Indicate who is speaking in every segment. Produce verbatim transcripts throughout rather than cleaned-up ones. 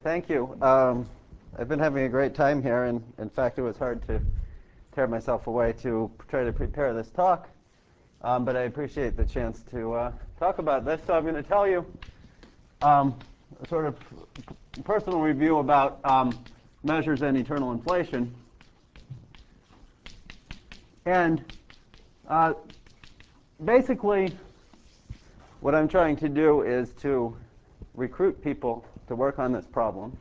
Speaker 1: Thank you. Um, I've been having a great time here, and in fact, it was hard to tear myself away to try to prepare this talk. Um, but I appreciate the chance to uh, talk about this. So I'm going to tell you um, a sort of personal review about um, measures in eternal inflation. And uh, basically, what I'm trying to do is to recruit people to work on this problem.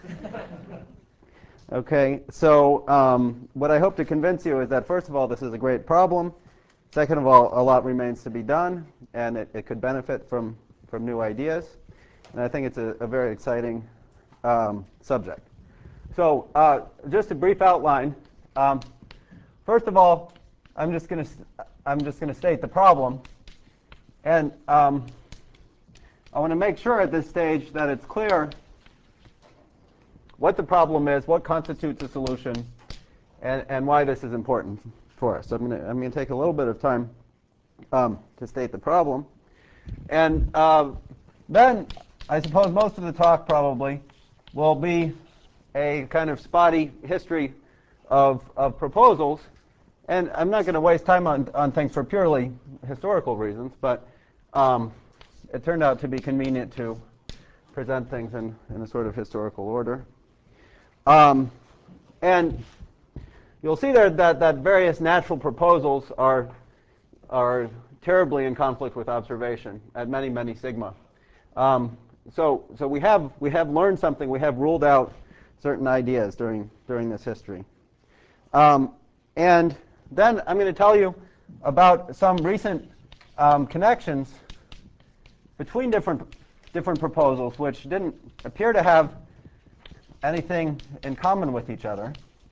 Speaker 1: Okay, so um, what I hope to convince you is that, first of all, this is a great problem. Second of all, a lot remains to be done, and it, it could benefit from, from new ideas. And I think it's a, a very exciting um, subject. So uh, just a brief outline. Um, first of all, I'm just going to I'm just going to state the problem, and um, I want to make sure at this stage that it's clear what the problem is, what constitutes a solution, and, and why this is important for us. So I'm going to I'm going to take a little bit of time um, to state the problem, and uh, then I suppose most of the talk probably will be a kind of spotty history of of proposals, and I'm not going to waste time on on things for purely historical reasons, but um, it turned out to be convenient to present things in, in a sort of historical order. Um, and you'll see there that, that various natural proposals are, are terribly in conflict with observation at many, many sigma. Um, so so we, have, we have learned something. We have ruled out certain ideas during, during this history. Um, and then I'm going to tell you about some recent um, connections between different, different proposals which didn't appear to have anything in common with each other.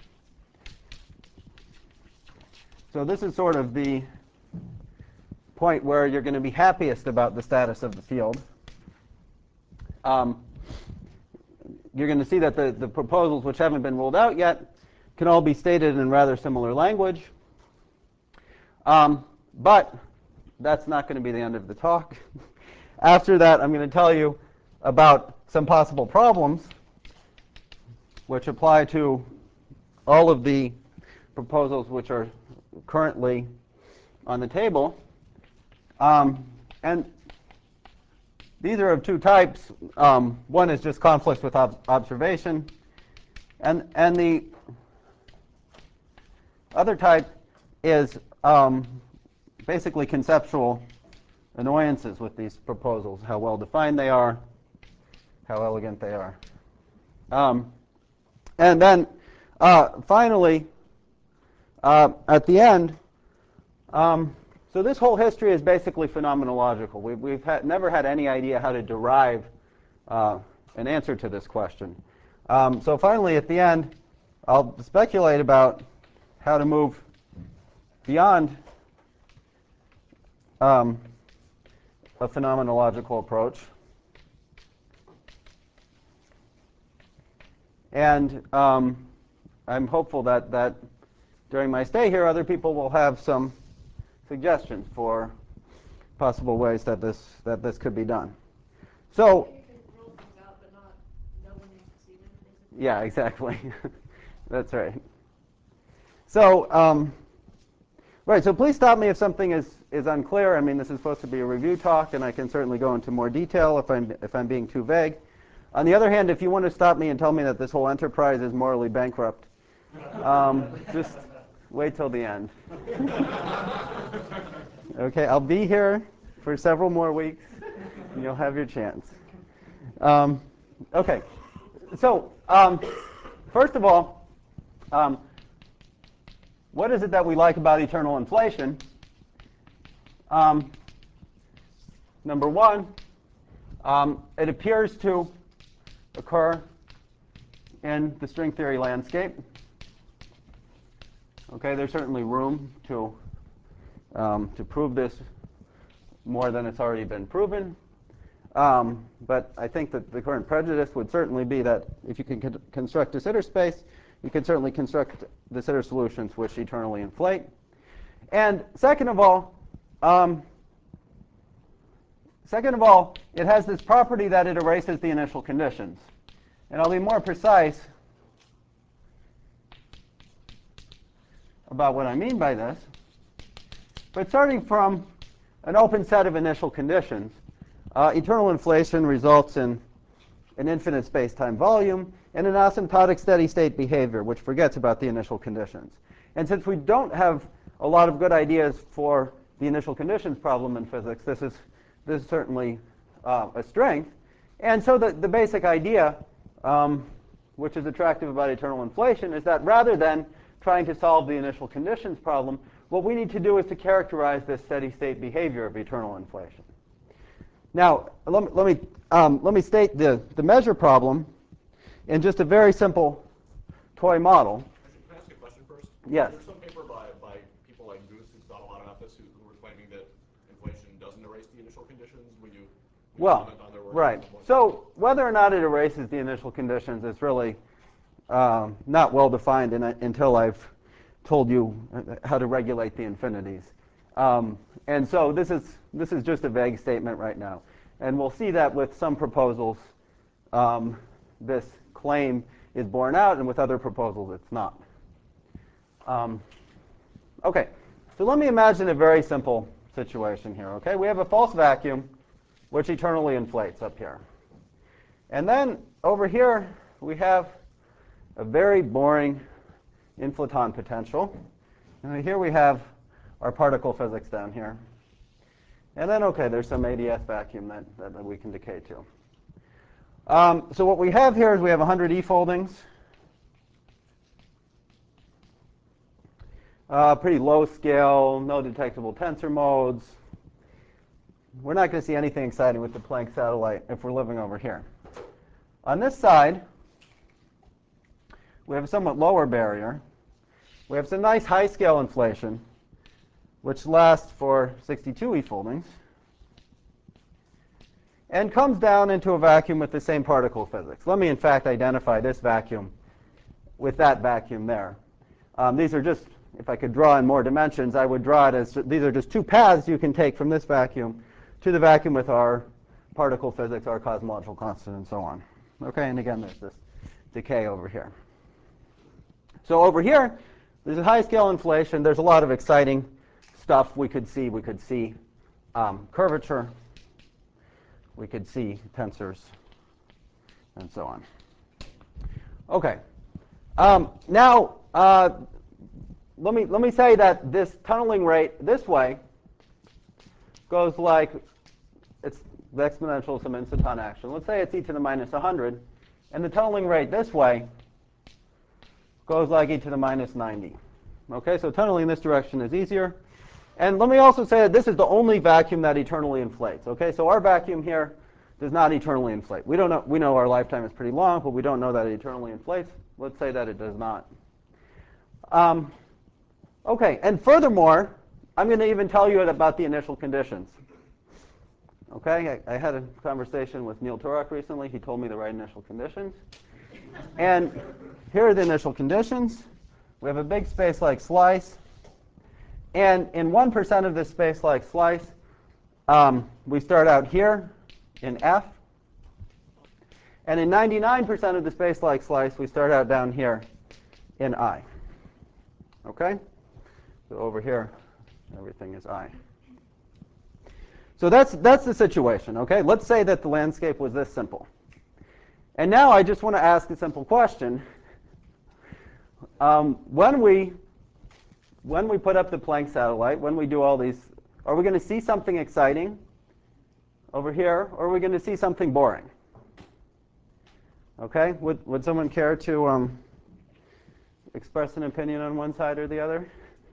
Speaker 1: So this is sort of the point where you're going to be happiest about the status of the field. Um, you're going to see that the, the proposals which haven't been ruled out yet can all be stated in rather similar language. Um, but that's not going to be the end of the talk. After that, I'm going to tell you about some possible problems which apply to all of the proposals which are currently on the table. Um, and these are of two types. Um, one is just conflicts with ob observation. And, and the other type is um, basically conceptual annoyances with these proposals, how well defined they are, how elegant they are. Um, and then uh, finally, uh, at the end, um, so this whole history is basically phenomenological. We've, we've had, never had any idea how to derive uh, an answer to this question. Um, so finally, at the end, I'll speculate about how to move beyond um, a phenomenological approach. And um, I'm hopeful that, that during my stay here, other people will have some suggestions for possible ways that this that this could be done. So, yeah, exactly. That's right. So, um, right. So please stop me if something is is unclear. I mean, this is supposed to be a review talk, and I can certainly go into more detail if I'm if I'm being too vague. On the other hand, if you want to stop me and tell me that this whole enterprise is morally bankrupt, um, just wait till the end. Okay, I'll be here for several more weeks, and you'll have your chance. Um, okay, so um, first of all, um, what is it that we like about eternal inflation? Um, number one, um, it appears to occur in the string theory landscape. Okay, there's certainly room to um, to prove this more than it's already been proven. Um, but I think that the current prejudice would certainly be that if you can con construct de Sitter space, you can certainly construct de Sitter solutions which eternally inflate. And second of all, um, second of all, it has this property that it erases the initial conditions. And I'll be more precise about what I mean by this. But starting from an open set of initial conditions, uh, eternal inflation results in an infinite space-time volume and an asymptotic steady-state behavior, which forgets about the initial conditions. And since we don't have a lot of good ideas for the initial conditions problem in physics, this is, this is certainly uh, a strength. And so the, the basic idea, um, which is attractive about eternal inflation, is that rather than trying to solve the initial conditions problem, what we need to do is to characterize this steady-state behavior of eternal inflation. Now, let me, let me, um, let me state the, the measure problem in just a very simple toy model.
Speaker 2: Can I ask a question first?
Speaker 1: Yes.
Speaker 2: There's some paper by, by people like Goose who's thought a lot about this, who, who were claiming that inflation doesn't erase the initial conditions. Would you, would you
Speaker 1: well,
Speaker 2: comment on their work?
Speaker 1: Right. So whether or not it erases the initial conditions is really um, not well defined in, until I've told you how to regulate the infinities. Um, and so this is, this is just a vague statement right now. And we'll see that with some proposals, um, this claim is borne out, and with other proposals, it's not. Um, OK, so let me imagine a very simple situation here. OK, we have a false vacuum, which eternally inflates up here. And then over here, we have a very boring inflaton potential. And here we have our particle physics down here. And then, OK, there's some A D S vacuum that, that, that we can decay to. Um, so what we have here is we have one hundred E foldings. Uh, pretty low scale, no detectable tensor modes. We're not going to see anything exciting with the Planck satellite if we're living over here. On this side, we have a somewhat lower barrier. We have some nice high-scale inflation, which lasts for sixty-two E foldings, and comes down into a vacuum with the same particle physics. Let me, in fact, identify this vacuum with that vacuum there. Um, these are just, if I could draw in more dimensions, I would draw it as, these are just two paths you can take from this vacuum to the vacuum with our particle physics, our cosmological constant, and so on. Okay, and again, there's this decay over here. So over here, there's a high-scale inflation. There's a lot of exciting stuff we could see. We could see um, curvature. We could see tensors, and so on. OK. Um, now, uh, let me let me say that this tunneling rate this way goes like it's the exponential of some instanton action. Let's say it's e to the minus one hundred, and the tunneling rate this way goes like e to the minus ninety. OK, so tunneling in this direction is easier. And let me also say that this is the only vacuum that eternally inflates. OK, so our vacuum here does not eternally inflate. We don't know. We know our lifetime is pretty long, but we don't know that it eternally inflates. Let's say that it does not. Um, OK, and furthermore, I'm going to even tell you about the initial conditions. OK, I, I had a conversation with Neil Turok recently. He told me the right initial conditions. And here are the initial conditions. We have a big space-like slice. And in one percent of this space-like slice, um, we start out here in F. And in ninety-nine percent of the space-like slice, we start out down here in I. OK? So over here, everything is I. So that's, that's the situation. OK? Let's say that the landscape was this simple. And now I just want to ask a simple question. Um, when we when we put up the Planck satellite, when we do all these, are we going to see something exciting over here, or are we going to see something boring? Okay, would would someone care to um, express an opinion on one side or the other?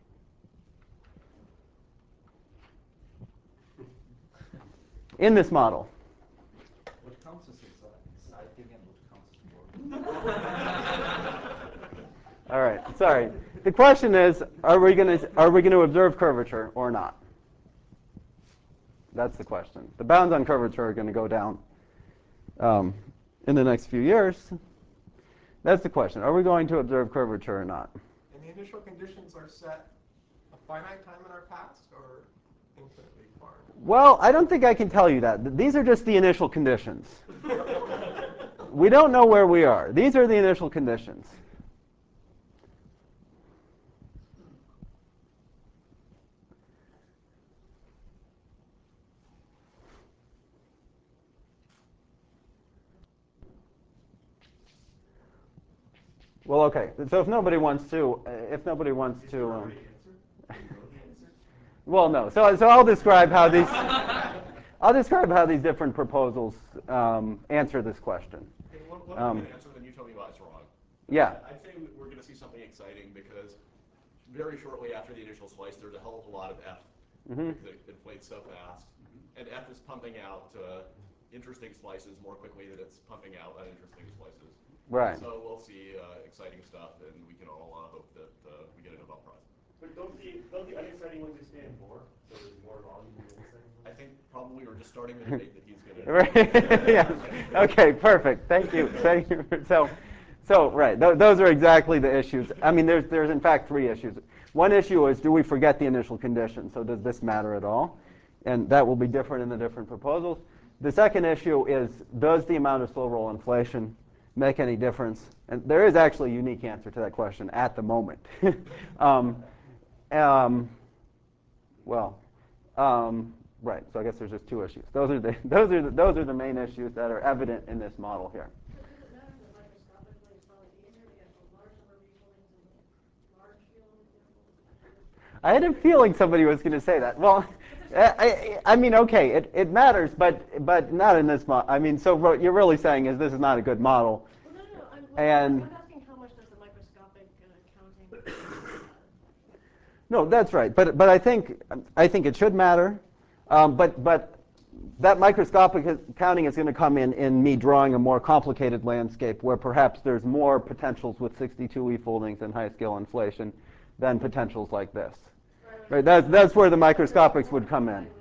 Speaker 1: In this model.
Speaker 3: What counts as exciting and what counts as boring?
Speaker 1: All right, sorry. The question is, are we going to are we going to observe curvature or not? That's the question. The bounds on curvature are going to go down um, in the next few years. That's the question. Are we going to observe curvature or not?
Speaker 4: And the initial conditions are set a finite time in our past or infinitely far?
Speaker 1: Well, I don't think I can tell you that. These are just the initial conditions. we don't know where we are. These are the initial conditions. Well, okay. So if nobody wants to, if nobody wants to, um, well, no. So so I'll describe how these, I'll describe how these different proposals um, answer this question.
Speaker 2: Hey, one, one
Speaker 1: Um,
Speaker 2: um, answer, then you tell me why it's wrong.
Speaker 1: Yeah.
Speaker 2: I'd say we're going to see something exciting because very shortly after the initial slice, there's a hell of a lot of F
Speaker 1: Mm-hmm.
Speaker 2: that inflates so fast, and F is pumping out uh, interesting slices more quickly than it's pumping out uninteresting slices.
Speaker 1: Right.
Speaker 2: So we'll see uh, exciting stuff, and we can all uh, hope that uh, we get a Nobel Prize.
Speaker 5: But don't the don't the unexciting ones expand more? So there's more volume in the exciting ones?
Speaker 2: I think probably we're just starting the debate that he's going to.
Speaker 1: Right. Yeah. Okay. Perfect. Thank you. Thank you. So, so right. Th- those are exactly the issues. I mean, there's there's in fact three issues. One issue is, do we forget the initial condition? So does this matter at all? And that will be different in the different proposals. The second issue is, does the amount of slow roll inflation make any difference? And there is actually a unique answer to that question at the moment. um, um, well, um, right. So I guess there's just two issues. Those are the those are the, those are the main issues that are evident in this model here.
Speaker 6: So does it matter that microscopically it's probably easier to get a large number of equal things in large field examples?
Speaker 1: I had a feeling somebody was going to say that. Well, I, I, I mean, okay, it, it matters, but but not in this model. I mean, so what you're really saying is this is not a good model.
Speaker 6: Well, no, no, no. I'm,
Speaker 1: And-
Speaker 6: I'm asking how much does the microscopic uh, counting matter?
Speaker 1: No, that's right. But but I think I think it should matter. Um, but but that microscopic counting is going to come in in me drawing a more complicated landscape where perhaps there's more potentials with sixty-two E foldings and high scale inflation than potentials like this.
Speaker 6: Right,
Speaker 1: Right. That's that's where the microscopics would come in.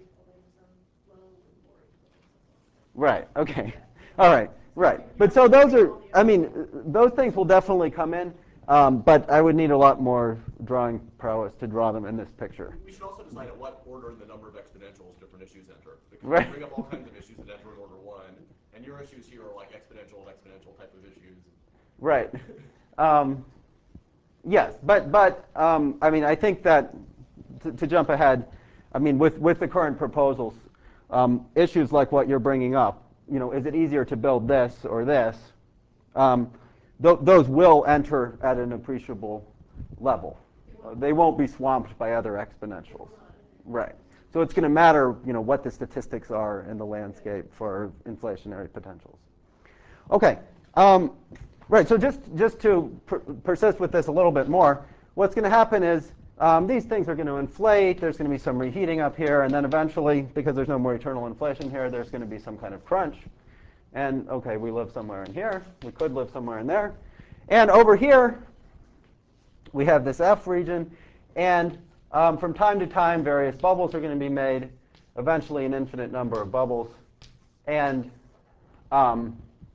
Speaker 1: Right. Okay. All right. Right. But so those are, I mean, those things will definitely come in, um, but I would need a lot more drawing prowess to draw them in this picture.
Speaker 2: We should also decide at what order in the number of exponentials different issues enter. Because
Speaker 1: Right.
Speaker 2: we bring up all kinds of issues that enter in order one, and your issues here are like exponential, exponential type of issues.
Speaker 1: Right. Um, yes, but but um, I mean, I think that to, to jump ahead, I mean, with with the current proposals, um, issues like what you're bringing up, you know, is it easier to build this or this? Um, th- those will enter at an appreciable level. Uh, they won't be swamped by other exponentials. Right. So it's going to matter, you know, what the statistics are in the landscape for inflationary potentials. Okay. Um, right. So just just to per- persist with this a little bit more, what's going to happen is um, these things are going to inflate. There's going to be some reheating up here, and then eventually, because there's no more eternal inflation here, there's going to be some kind of crunch. And okay, we live somewhere in here. We could live somewhere in there. And over here, we have this F region, and um, from time to time, various bubbles are going to be made. Eventually, an infinite number of bubbles, and um,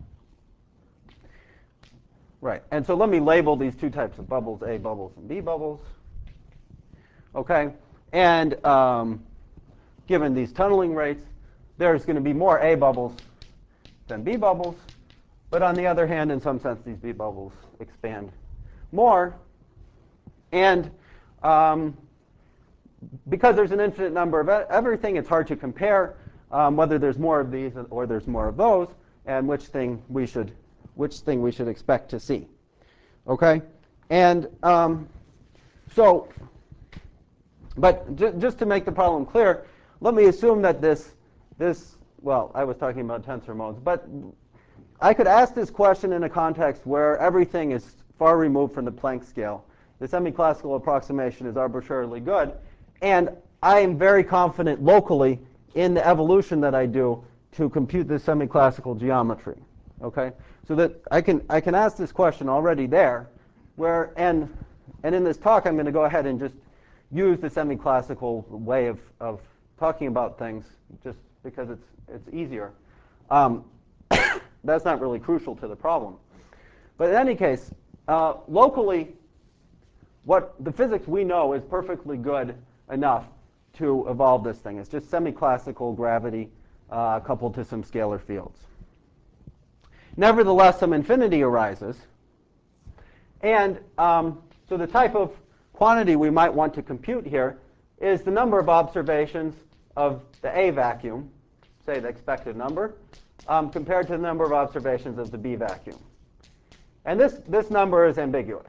Speaker 1: right. And so let me label these two types of bubbles: A bubbles and B bubbles. Okay, and um, given these tunneling rates, there's going to be more A bubbles than B bubbles. But on the other hand, in some sense, these B bubbles expand more. And um, because there's an infinite number of everything, it's hard to compare um, whether there's more of these or there's more of those, and which thing we should, which thing we should expect to see. Okay, and um, so, but j- just to make the problem clear, let me assume that this, this, well, I was talking about tensor modes, but I could ask this question in a context where everything is far removed from the Planck scale. The semi-classical approximation is arbitrarily good, and I am very confident locally in the evolution that I do to compute this semi-classical geometry. Okay, so that I can I can ask this question already there, where and and in this talk I'm going to go ahead and just use the semi-classical way of of talking about things just because it's it's easier. Um, that's not really crucial to the problem, but in any case, uh, locally, what the physics we know is perfectly good enough to evolve this thing. It's just semi-classical gravity uh, coupled to some scalar fields. Nevertheless, some infinity arises. And um, so the type of quantity we might want to compute here is the number of observations of the A vacuum, say the expected number, um, compared to the number of observations of the B vacuum. And this, this number is ambiguous.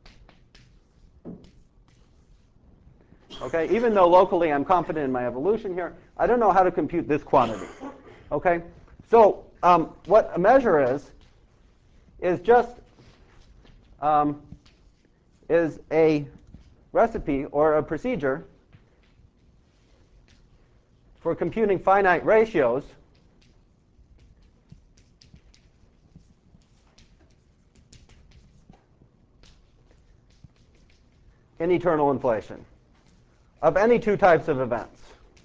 Speaker 1: Okay, even though locally I'm confident in my evolution here, I don't know how to compute this quantity. Okay, so um, what a measure is, is just um, is a recipe or a procedure for computing finite ratios in eternal inflation of any two types of events.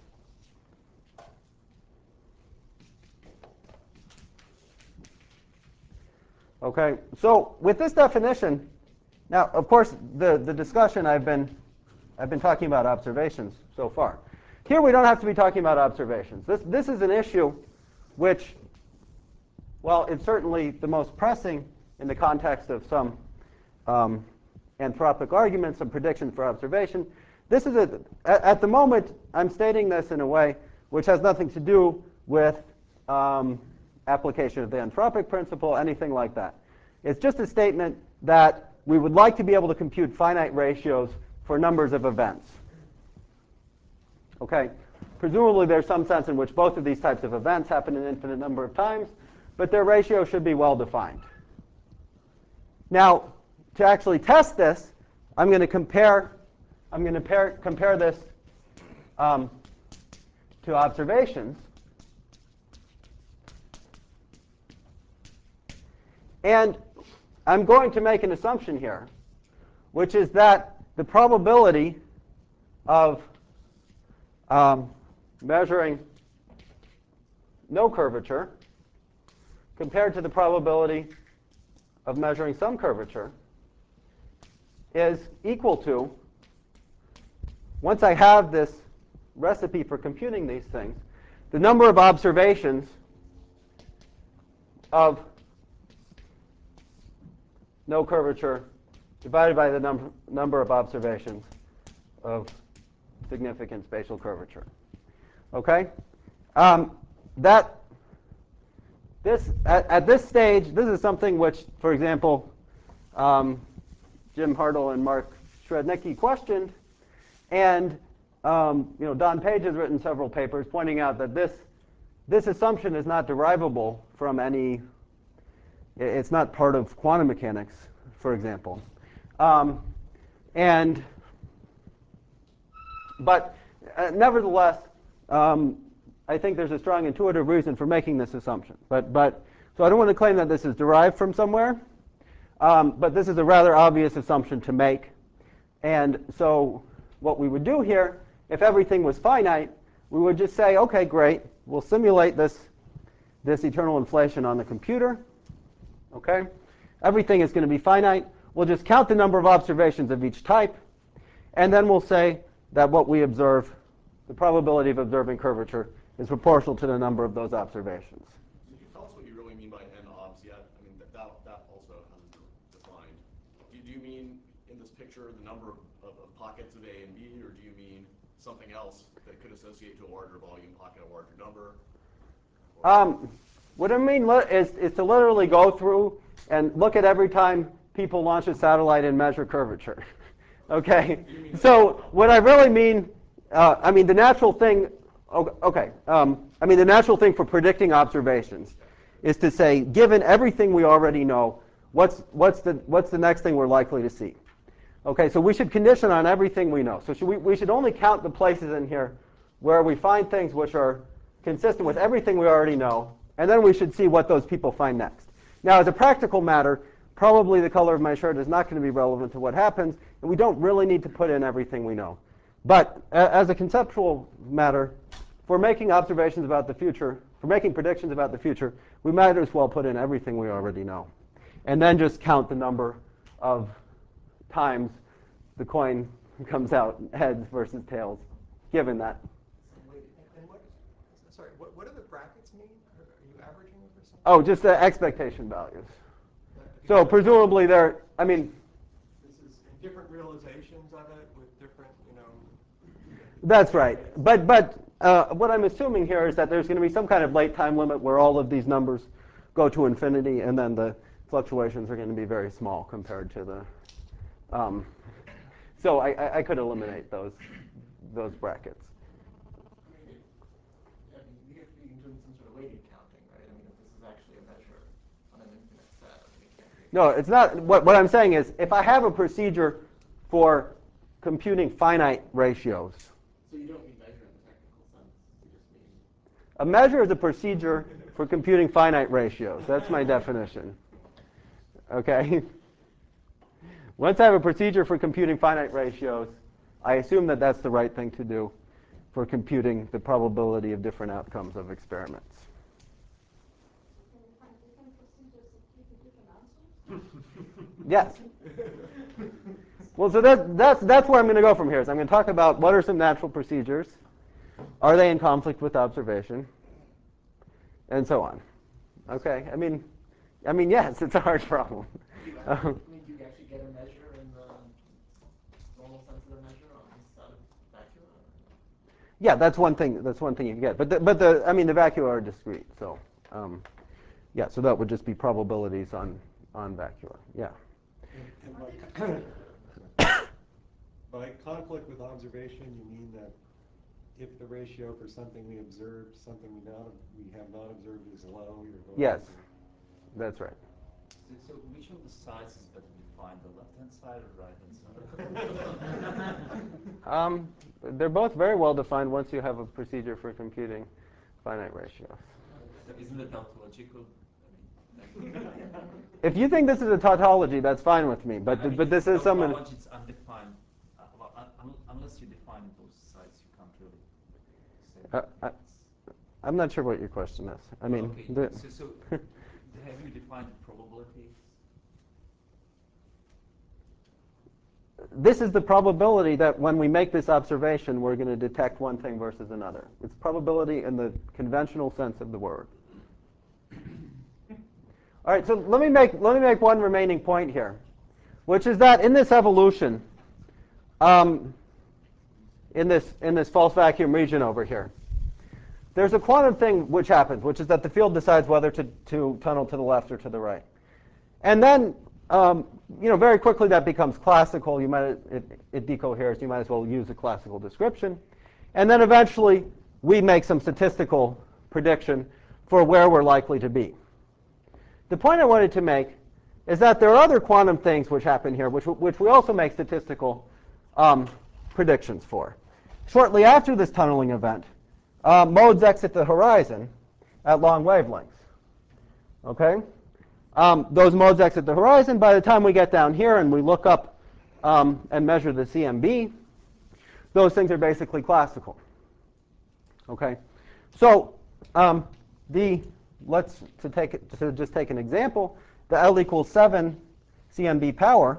Speaker 1: Okay, so with this definition, now of course the, the discussion I've been I've been talking about observations so far. Here we don't have to be talking about observations. This this is an issue which, well, it's certainly the most pressing in the context of some um, anthropic arguments, some predictions for observation. This is a, at, at the moment, I'm stating this in a way which has nothing to do with um, application of the anthropic principle, anything like that. It's just a statement that we would like to be able to compute finite ratios for numbers of events. Okay? Presumably there's some sense in which both of these types of events happen an infinite number of times, but their ratio should be well defined. Now, to actually test this, I'm going to compare I'm going to pair, compare this um, to observations. And I'm going to make an assumption here, which is that the probability of um, measuring no curvature compared to the probability of measuring some curvature is equal to, once I have this recipe for computing these things, the number of observations of no curvature divided by the number number of observations of significant spatial curvature. Okay? Um, that this at, at this stage, this is something which, for example, um, Jim Hartle and Mark Srednicki questioned, and um, you know, Don Page has written several papers pointing out that this this assumption is not derivable from any. It's not part of quantum mechanics, for example. Um, and but uh, nevertheless, um, I think there's a strong intuitive reason for making this assumption. But but so I don't want to claim that this is derived from somewhere. Um, but this is a rather obvious assumption to make. And so what we would do here, if everything was finite, we would just say, okay, great, we'll simulate this this eternal inflation on the computer. Okay, everything is going to be finite. We'll just count the number of observations of each type, and then we'll say that what we observe, the probability of observing curvature, is proportional to the number of those observations.
Speaker 2: Did you tell us what you really mean by n obs yet? I mean, that that, that also hasn't been defined. Do, do you mean in this picture the number of, of, of pockets of A and B, or do you mean something else that could associate to a larger volume pocket, a larger number?
Speaker 1: Um, what I mean is, is to literally go through and look at every time people launch a satellite and measure curvature. Okay? So what I really mean, uh, I mean the natural thing, okay, um, I mean the natural thing for predicting observations is to say, given everything we already know, what's, what's, the, what's the next thing we're likely to see? Okay, so we should condition on everything we know. So should we, we should only count the places in here where we find things which are consistent with everything we already know, and then we should see what those people find next. Now, as a practical matter, probably the color of my shirt is not going to be relevant to what happens, and we don't really need to put in everything we know. But uh, as a conceptual matter, for making observations about the future, for making predictions about the future, we might as well put in everything we already know, and then just count the number of times the coin comes out heads versus tails, given that.
Speaker 4: Wait, and, and what? Sorry, what, what do the brackets mean? Are, are you averaging over something?
Speaker 1: Oh, just the expectation values.
Speaker 4: That-
Speaker 1: So presumably they're, I mean,
Speaker 4: This is different realizations of it with different, you know.
Speaker 1: that's right. But but uh, what I'm assuming here is that there's going to be some kind of late time limit where all of these numbers go to infinity, and then the fluctuations are going to be very small compared to the. Um, so I, I, I could eliminate those those brackets.
Speaker 2: I mean, I mean, we have to be doing some sort of weighted counting, right? I mean, if this is actually a measure on an infinite set, I mean, it can't be.
Speaker 1: No, it's not. What, what I'm saying is, if I have a procedure for computing finite ratios,
Speaker 2: So you don't mean measure in the technical sense. You just mean.
Speaker 1: a measure is a procedure for computing finite ratios. That's my definition. Okay? Once I have a procedure for computing finite ratios, I assume that that's the right thing to do for computing the probability of different outcomes of experiments.
Speaker 6: Can you find different procedures that give you different answers?
Speaker 1: Yes. Well, so that, that's, that's where I'm going to go from here. Is I'm going to talk about what are some natural procedures, are they in conflict with observation, and so on. Okay? I mean, I mean, yes, it's a hard problem.
Speaker 2: Do you
Speaker 1: Um,
Speaker 2: actually, I mean, do you actually get a measure in the normal sense of the measure on this side of vacuum?
Speaker 1: Yeah, that's one thing. That's one thing you can get. But the, but the I mean the vacua are discrete. So um, yeah, so that would just be probabilities on on vacua. Yeah.
Speaker 7: And by, by conflict with observation, you mean that if the ratio for something we observed, something we not we have not observed is low, you're going
Speaker 1: Yes,
Speaker 7: to.
Speaker 1: that's right.
Speaker 3: So, so which of the sides is better defined, the left-hand side or right-hand side?
Speaker 1: Um, they're both very well defined once you have a procedure for computing finite ratios.
Speaker 3: So isn't it tautological? I mean,
Speaker 1: If you think this is a tautology, that's fine with me. But
Speaker 3: I mean,
Speaker 1: but this is some.
Speaker 3: tautology, it's undefined. Uh, well, un un unless you define both sides, you can't really say.
Speaker 1: Uh, I, I'm not sure what your question is. I mean,
Speaker 3: okay.
Speaker 1: the,
Speaker 3: so, so have you defined the probability?
Speaker 1: this is the probability that when we make this observation, we're going to detect one thing versus another. It's probability in the conventional sense of the word. All right, so let me make let me make one remaining point here, which is that in this evolution, um, in this in this false vacuum region over here, there's a quantum thing which happens, which is that the field decides whether to, to tunnel to the left or to the right. And then, um, you know, very quickly that becomes classical. You might it, it decoheres. You might as well use a classical description. And then eventually we make some statistical prediction for where we're likely to be. The point I wanted to make is that there are other quantum things which happen here, which which we also make statistical um, predictions for. Shortly after this tunneling event, uh, modes exit the horizon at long wavelengths. Okay. Um, those modes exit the horizon. By the time we get down here and we look up um, and measure the C M B, those things are basically classical. Okay, so um, the let's to take it, to just take an example, the L equals seven C M B power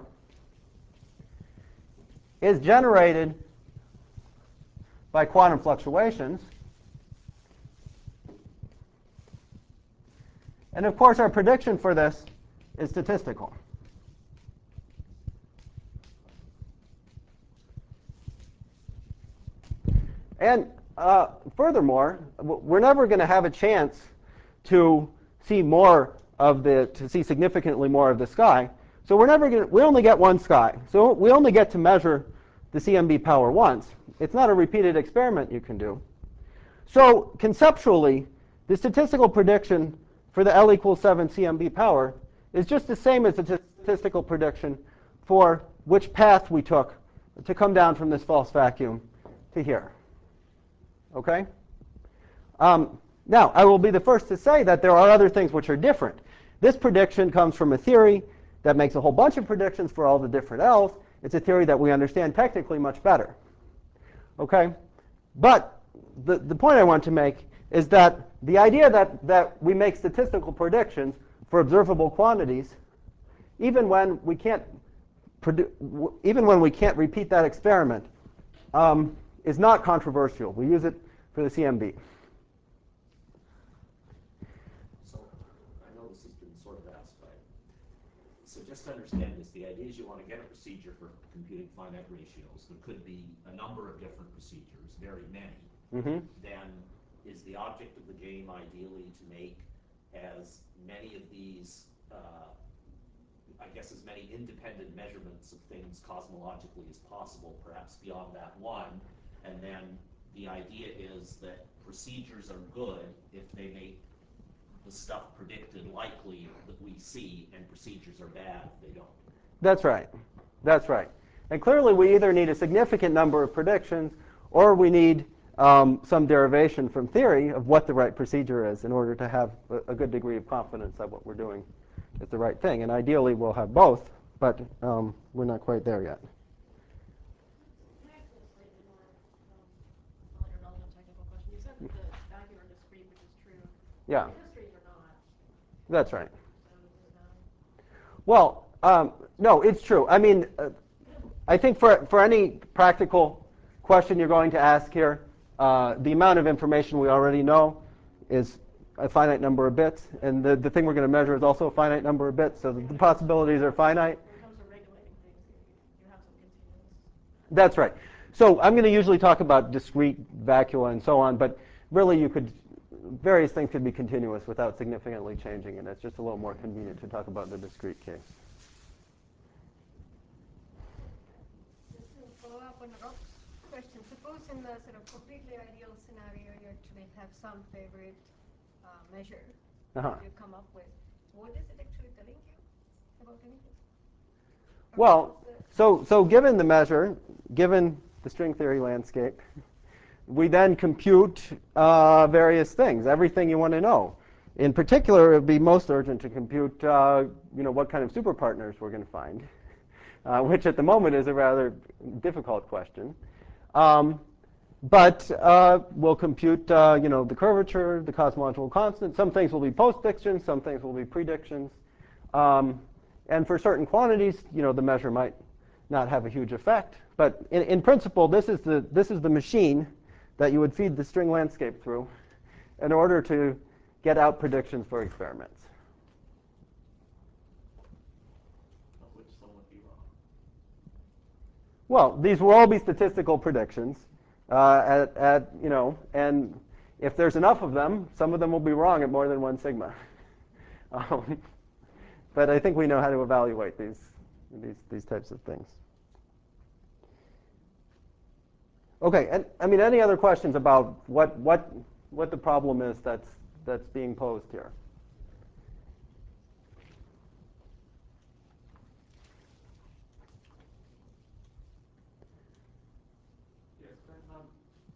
Speaker 1: is generated by quantum fluctuations. And of course, our prediction for this is statistical. And uh, furthermore, we're never going to have a chance to see more of the, to see significantly more of the sky. So we're never going to, we only get one sky. So we only get to measure the C M B power once. It's not a repeated experiment you can do. So conceptually, the statistical prediction for the L equals seven C M B power is just the same as the statistical prediction for which path we took to come down from this false vacuum to here. Okay? Um, now, I will be the first to say that there are other things which are different. This prediction comes from a theory that makes a whole bunch of predictions for all the different L's. It's a theory that we understand technically much better. Okay? But the, the point I want to make is that the idea that, that we make statistical predictions for observable quantities, even when we can't produ- even when we can't repeat that experiment, um, is not controversial. We use it for the C M B.
Speaker 3: So,
Speaker 8: just to understand this, the idea is you want to get a procedure for computing finite ratios. There could be a number of different procedures, very many.
Speaker 1: Mm-hmm.
Speaker 8: Then is the object of the game ideally to make as many of these, uh, I guess, as many independent measurements of things cosmologically as possible, perhaps beyond that one, and then the idea is that procedures are good if they make the stuff predicted likely that we see, and procedures are bad if they don't.
Speaker 1: That's right. That's right. And clearly we either need a significant number of predictions or we need um, some derivation from theory of what the right procedure is in order to have a, a good degree of confidence that what we're doing is the right thing. And ideally we'll have both, but um, we're not quite there yet.
Speaker 6: Can I ask a slightly more um, relevant technical question? You said that the vacuum are discrete, which is true.
Speaker 1: Yeah.
Speaker 6: The histories are not.
Speaker 1: That's right.
Speaker 6: So does it matter?
Speaker 1: Well, um, no, it's true. I mean, uh, I think for, for any practical question you're going to ask here, uh, the amount of information we already know is a finite number of bits, and the, the thing we're going to measure is also a finite number of bits, so the, the possibilities are finite.
Speaker 6: When it comes to regulating things, you, you have some continuous.
Speaker 1: That's right. So I'm going to usually talk about discrete vacua and so on, but really you could, various things could be continuous without significantly changing it. It's just a little more convenient to talk about the discrete case.
Speaker 9: Just to follow up on Rob's question, suppose in the sort of completely ideal scenario you actually have some favorite uh, measure
Speaker 1: Uh-huh.
Speaker 9: that you come up with. What is it actually telling you about anything? Or
Speaker 1: Well,
Speaker 9: what's the-
Speaker 1: so so given the measure, given the string theory landscape, we then compute uh, various things, everything you want to know. In particular, it would be most urgent to compute, uh, you know, what kind of superpartners we're going to find, uh, which at the moment is a rather difficult question. Um, but uh, we'll compute, uh, you know, the curvature, the cosmological constant. Some things will be postdictions, some things will be predictions. Um, and for certain quantities, you know, the measure might not have a huge effect. But in, in principle, this is the this is the machine that you would feed the string landscape through in order to get out predictions for experiments.
Speaker 2: Of which some would be wrong.
Speaker 1: Well, these will all be statistical predictions, uh, at, at you know, and if there's enough of them, some of them will be wrong at more than one sigma. um, but I think we know how to evaluate these these these types of things. Okay, and I mean, any other questions about what what what the problem is that's that's being posed here?
Speaker 4: Yes, Ben, um,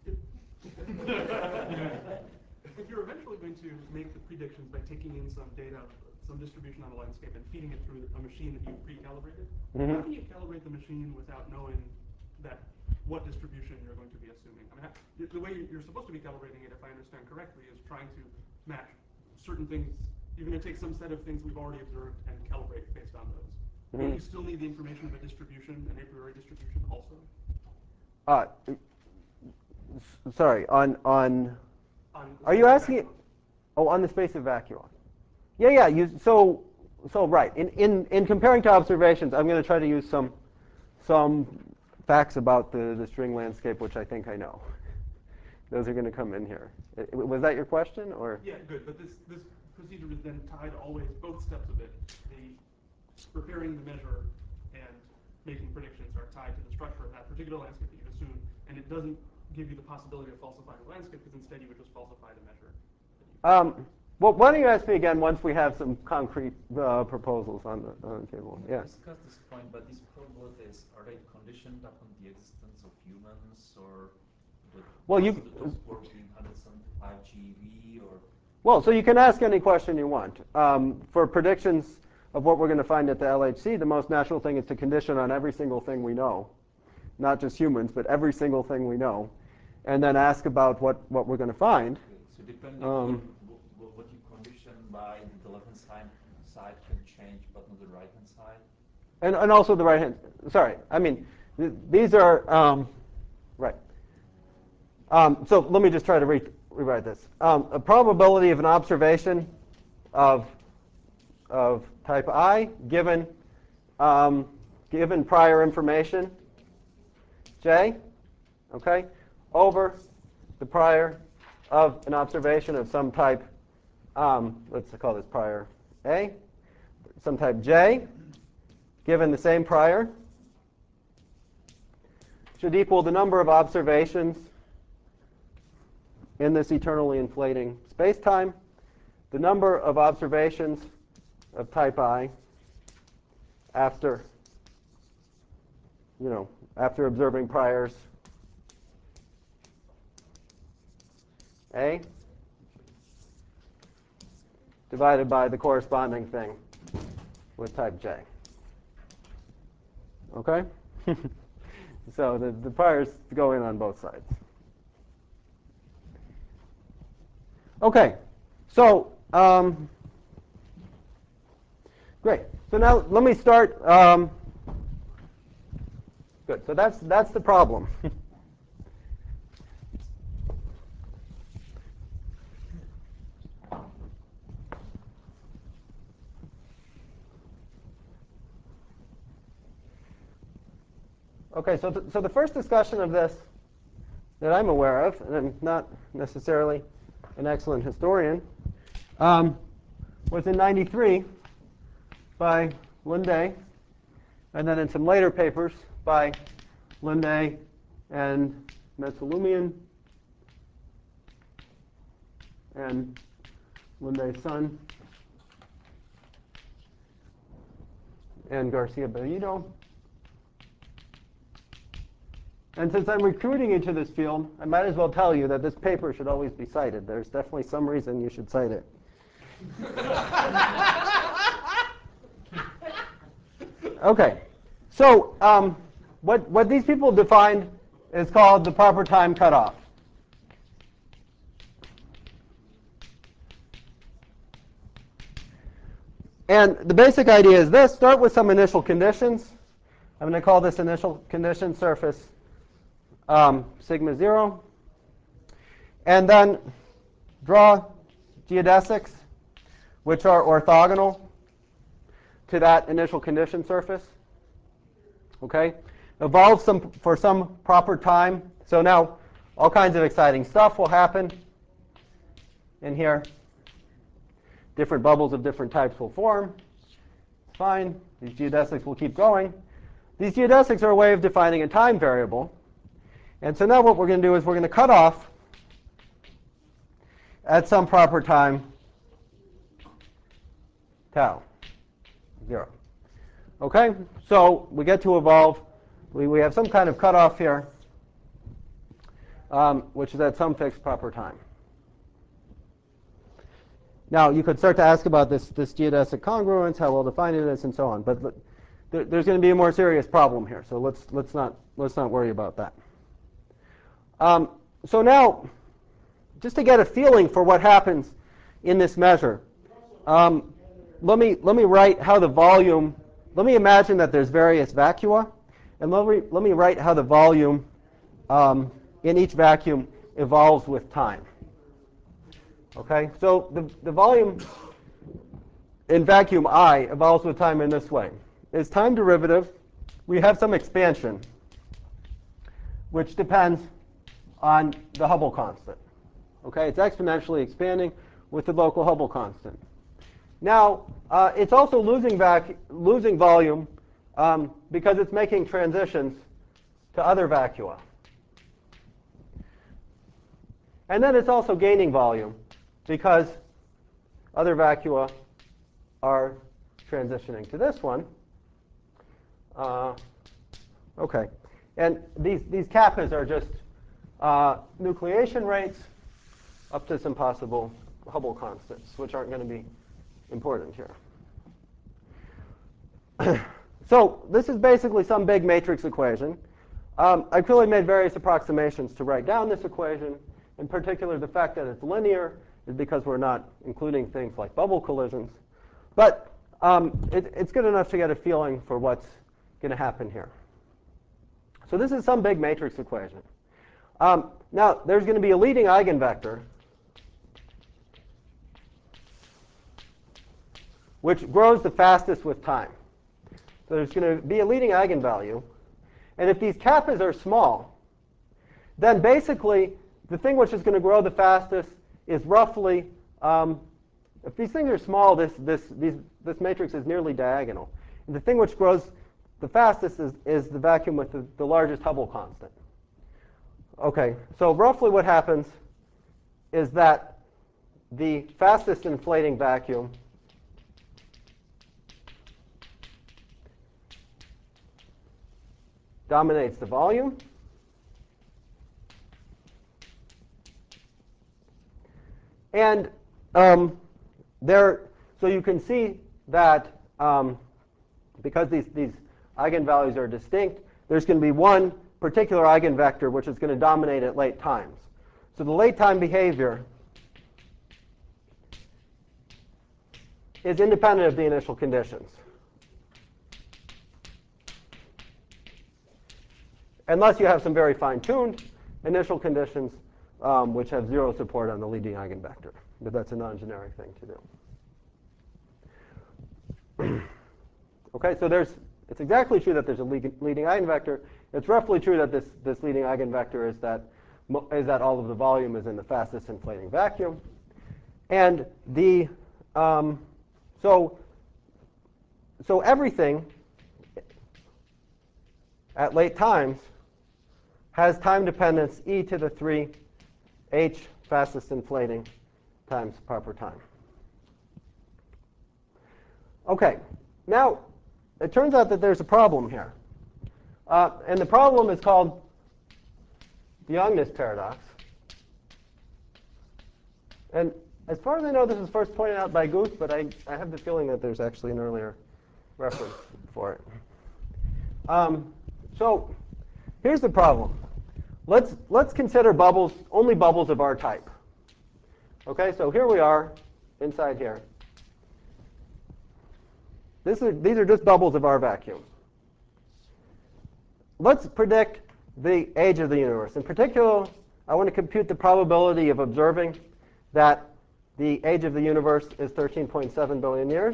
Speaker 4: if, if you're eventually going to make the predictions by taking in some data, some distribution on the landscape, and feeding it through a machine that you've pre-calibrated,
Speaker 1: Mm-hmm.
Speaker 4: how can you calibrate the machine without knowing that what distribution you're going to be assuming? I mean, how- the way you're supposed to be calibrating it, if I understand correctly, is trying to match certain things. You're going to take some set of things we've already observed and calibrate based on those.
Speaker 1: Mm-hmm.
Speaker 4: Don't you still need the information of a distribution, an a priori distribution, also?
Speaker 1: Uh, s- sorry, on on.
Speaker 4: On the
Speaker 1: Are you
Speaker 4: space
Speaker 1: asking?
Speaker 4: vacuum?
Speaker 1: Oh, on the space of vacua. Yeah, yeah. You, so, so right. In, in in comparing to observations, I'm going to try to use some some facts about the, the string landscape, which I think I know. Those are going to come in here. I- Was that your question, or?
Speaker 4: Yeah, good. But this this procedure is then tied always, both steps of it, the preparing the measure and making predictions are tied to the structure of that particular landscape that you assume, and it doesn't give you the possibility of falsifying the landscape, because instead you would just falsify the measure.
Speaker 1: Um, well, why don't you ask me again once we have some concrete uh, proposals on the, on the table?
Speaker 3: We
Speaker 1: Yeah.
Speaker 3: discussed this point, but these probabilities, are they conditioned upon the existence of humans, or the
Speaker 1: Well, you-
Speaker 3: possibility of score being one hundred seventy-five G eV, or?
Speaker 1: Well, so you can ask any question you want. Um, for predictions of what we're going to find at the L H C, the most natural thing is to condition on every single thing we know, not just humans, but every single thing we know, and then ask about what, what we're going to find.
Speaker 3: So depending
Speaker 1: Um,
Speaker 3: on what, what you condition by the left-hand side, side can change, but not the right-hand side?
Speaker 1: And, and also the right hand. Sorry, I mean, th these are, um, right. Um, so let me just try to re rewrite this. Um, a probability of an observation of, of type I given um, given prior information, J, okay, over the prior of an observation of some type, um, let's call this prior A, some type J, given the same prior, should equal the number of observations in this eternally inflating space-time, the number of observations of type I after, you know, after observing priors A divided by the corresponding thing with type J. Okay? So the, the priors go in on both sides. Okay, so um, great. So now let me start. Um, good. So that's that's the problem. Okay, so th so the first discussion of this that I'm aware of, and I'm not necessarily an excellent historian, um, was in ninety-three by Lunde, and then in some later papers by Lunde and Metzelumian and Lunde's son and Garcia Bellido. And since I'm recruiting into this field, I might as well tell you that this paper should always be cited. There's definitely some reason you should cite it. Okay, so um, what, what these people defined is called the proper time cutoff. And the basic idea is this. Start with some initial conditions. I'm going to call this initial condition surface um, sigma zero. And then draw geodesics, which are orthogonal to that initial condition surface. Okay? Evolve some for some proper time. So now all kinds of exciting stuff will happen in here. Different bubbles of different types will form. It's fine. These geodesics will keep going. These geodesics are a way of defining a time variable. And so now what we're going to do is we're going to cut off at some proper time tau, zero. Okay? So we get to evolve. We, we have some kind of cutoff here, um, which is at some fixed proper time. Now, you could start to ask about this, this geodesic congruence, how well defined it is, and so on. But there, there's going to be a more serious problem here, so let's, let's, not, let's not worry about that. Um, so now, just to get a feeling for what happens in this measure, um, let me, let me write how the volume, let me imagine that there's various vacua, and let me, let me write how the volume um, in each vacuum evolves with time. Okay, so the, the volume in vacuum I evolves with time in this way. Is time derivative, we have some expansion, which depends on the Hubble constant. Okay, it's exponentially expanding with the local Hubble constant. Now, uh, it's also losing vac losing volume um, because it's making transitions to other vacua. And then it's also gaining volume because other vacua are transitioning to this one. Uh, okay, and these these kappas are just uh, nucleation rates up to some possible Hubble constants, which aren't going to be important here. So this is basically some big matrix equation. Um, I clearly made various approximations to write down this equation. In particular, the fact that it's linear is because we're not including things like bubble collisions. But um, it, it's good enough to get a feeling for what's going to happen here. So this is some big matrix equation. Um, now, there's going to be a leading eigenvector, which grows the fastest with time. So there's going to be a leading eigenvalue. And if these kappas are small, then basically the thing which is going to grow the fastest is roughly, um, if these things are small, this, this, these, this matrix is nearly diagonal. And the thing which grows the fastest is, is the vacuum with the, the largest Hubble constant. Okay, so roughly what happens is that the fastest inflating vacuum dominates the volume. And um, there, so you can see that um, because these, these eigenvalues are distinct, there's going to be one particular eigenvector which is going to dominate at late times. So the late time behavior is independent of the initial conditions, unless you have some very fine-tuned initial conditions um, which have zero support on the leading eigenvector. But that's a non-generic thing to do. Okay, so there's, it's exactly true that there's a leading eigenvector. It's roughly true that this, this leading eigenvector is that, is that all of the volume is in the fastest inflating vacuum. And the, um, so, so everything at late times has time dependence e to the three h fastest inflating times proper time. Okay, now it turns out that there's a problem here. Uh, and the problem is called the Youngness paradox. And as far as I know, this was first pointed out by Guth, but I, I have the feeling that there's actually an earlier reference for it. Um, so here's the problem. Let's, let's consider bubbles, only bubbles of our type. Okay, so here we are inside here. This is, these are just bubbles of our vacuum. Let's predict the age of the universe. In particular, I want to compute the probability of observing that the age of the universe is thirteen point seven billion years,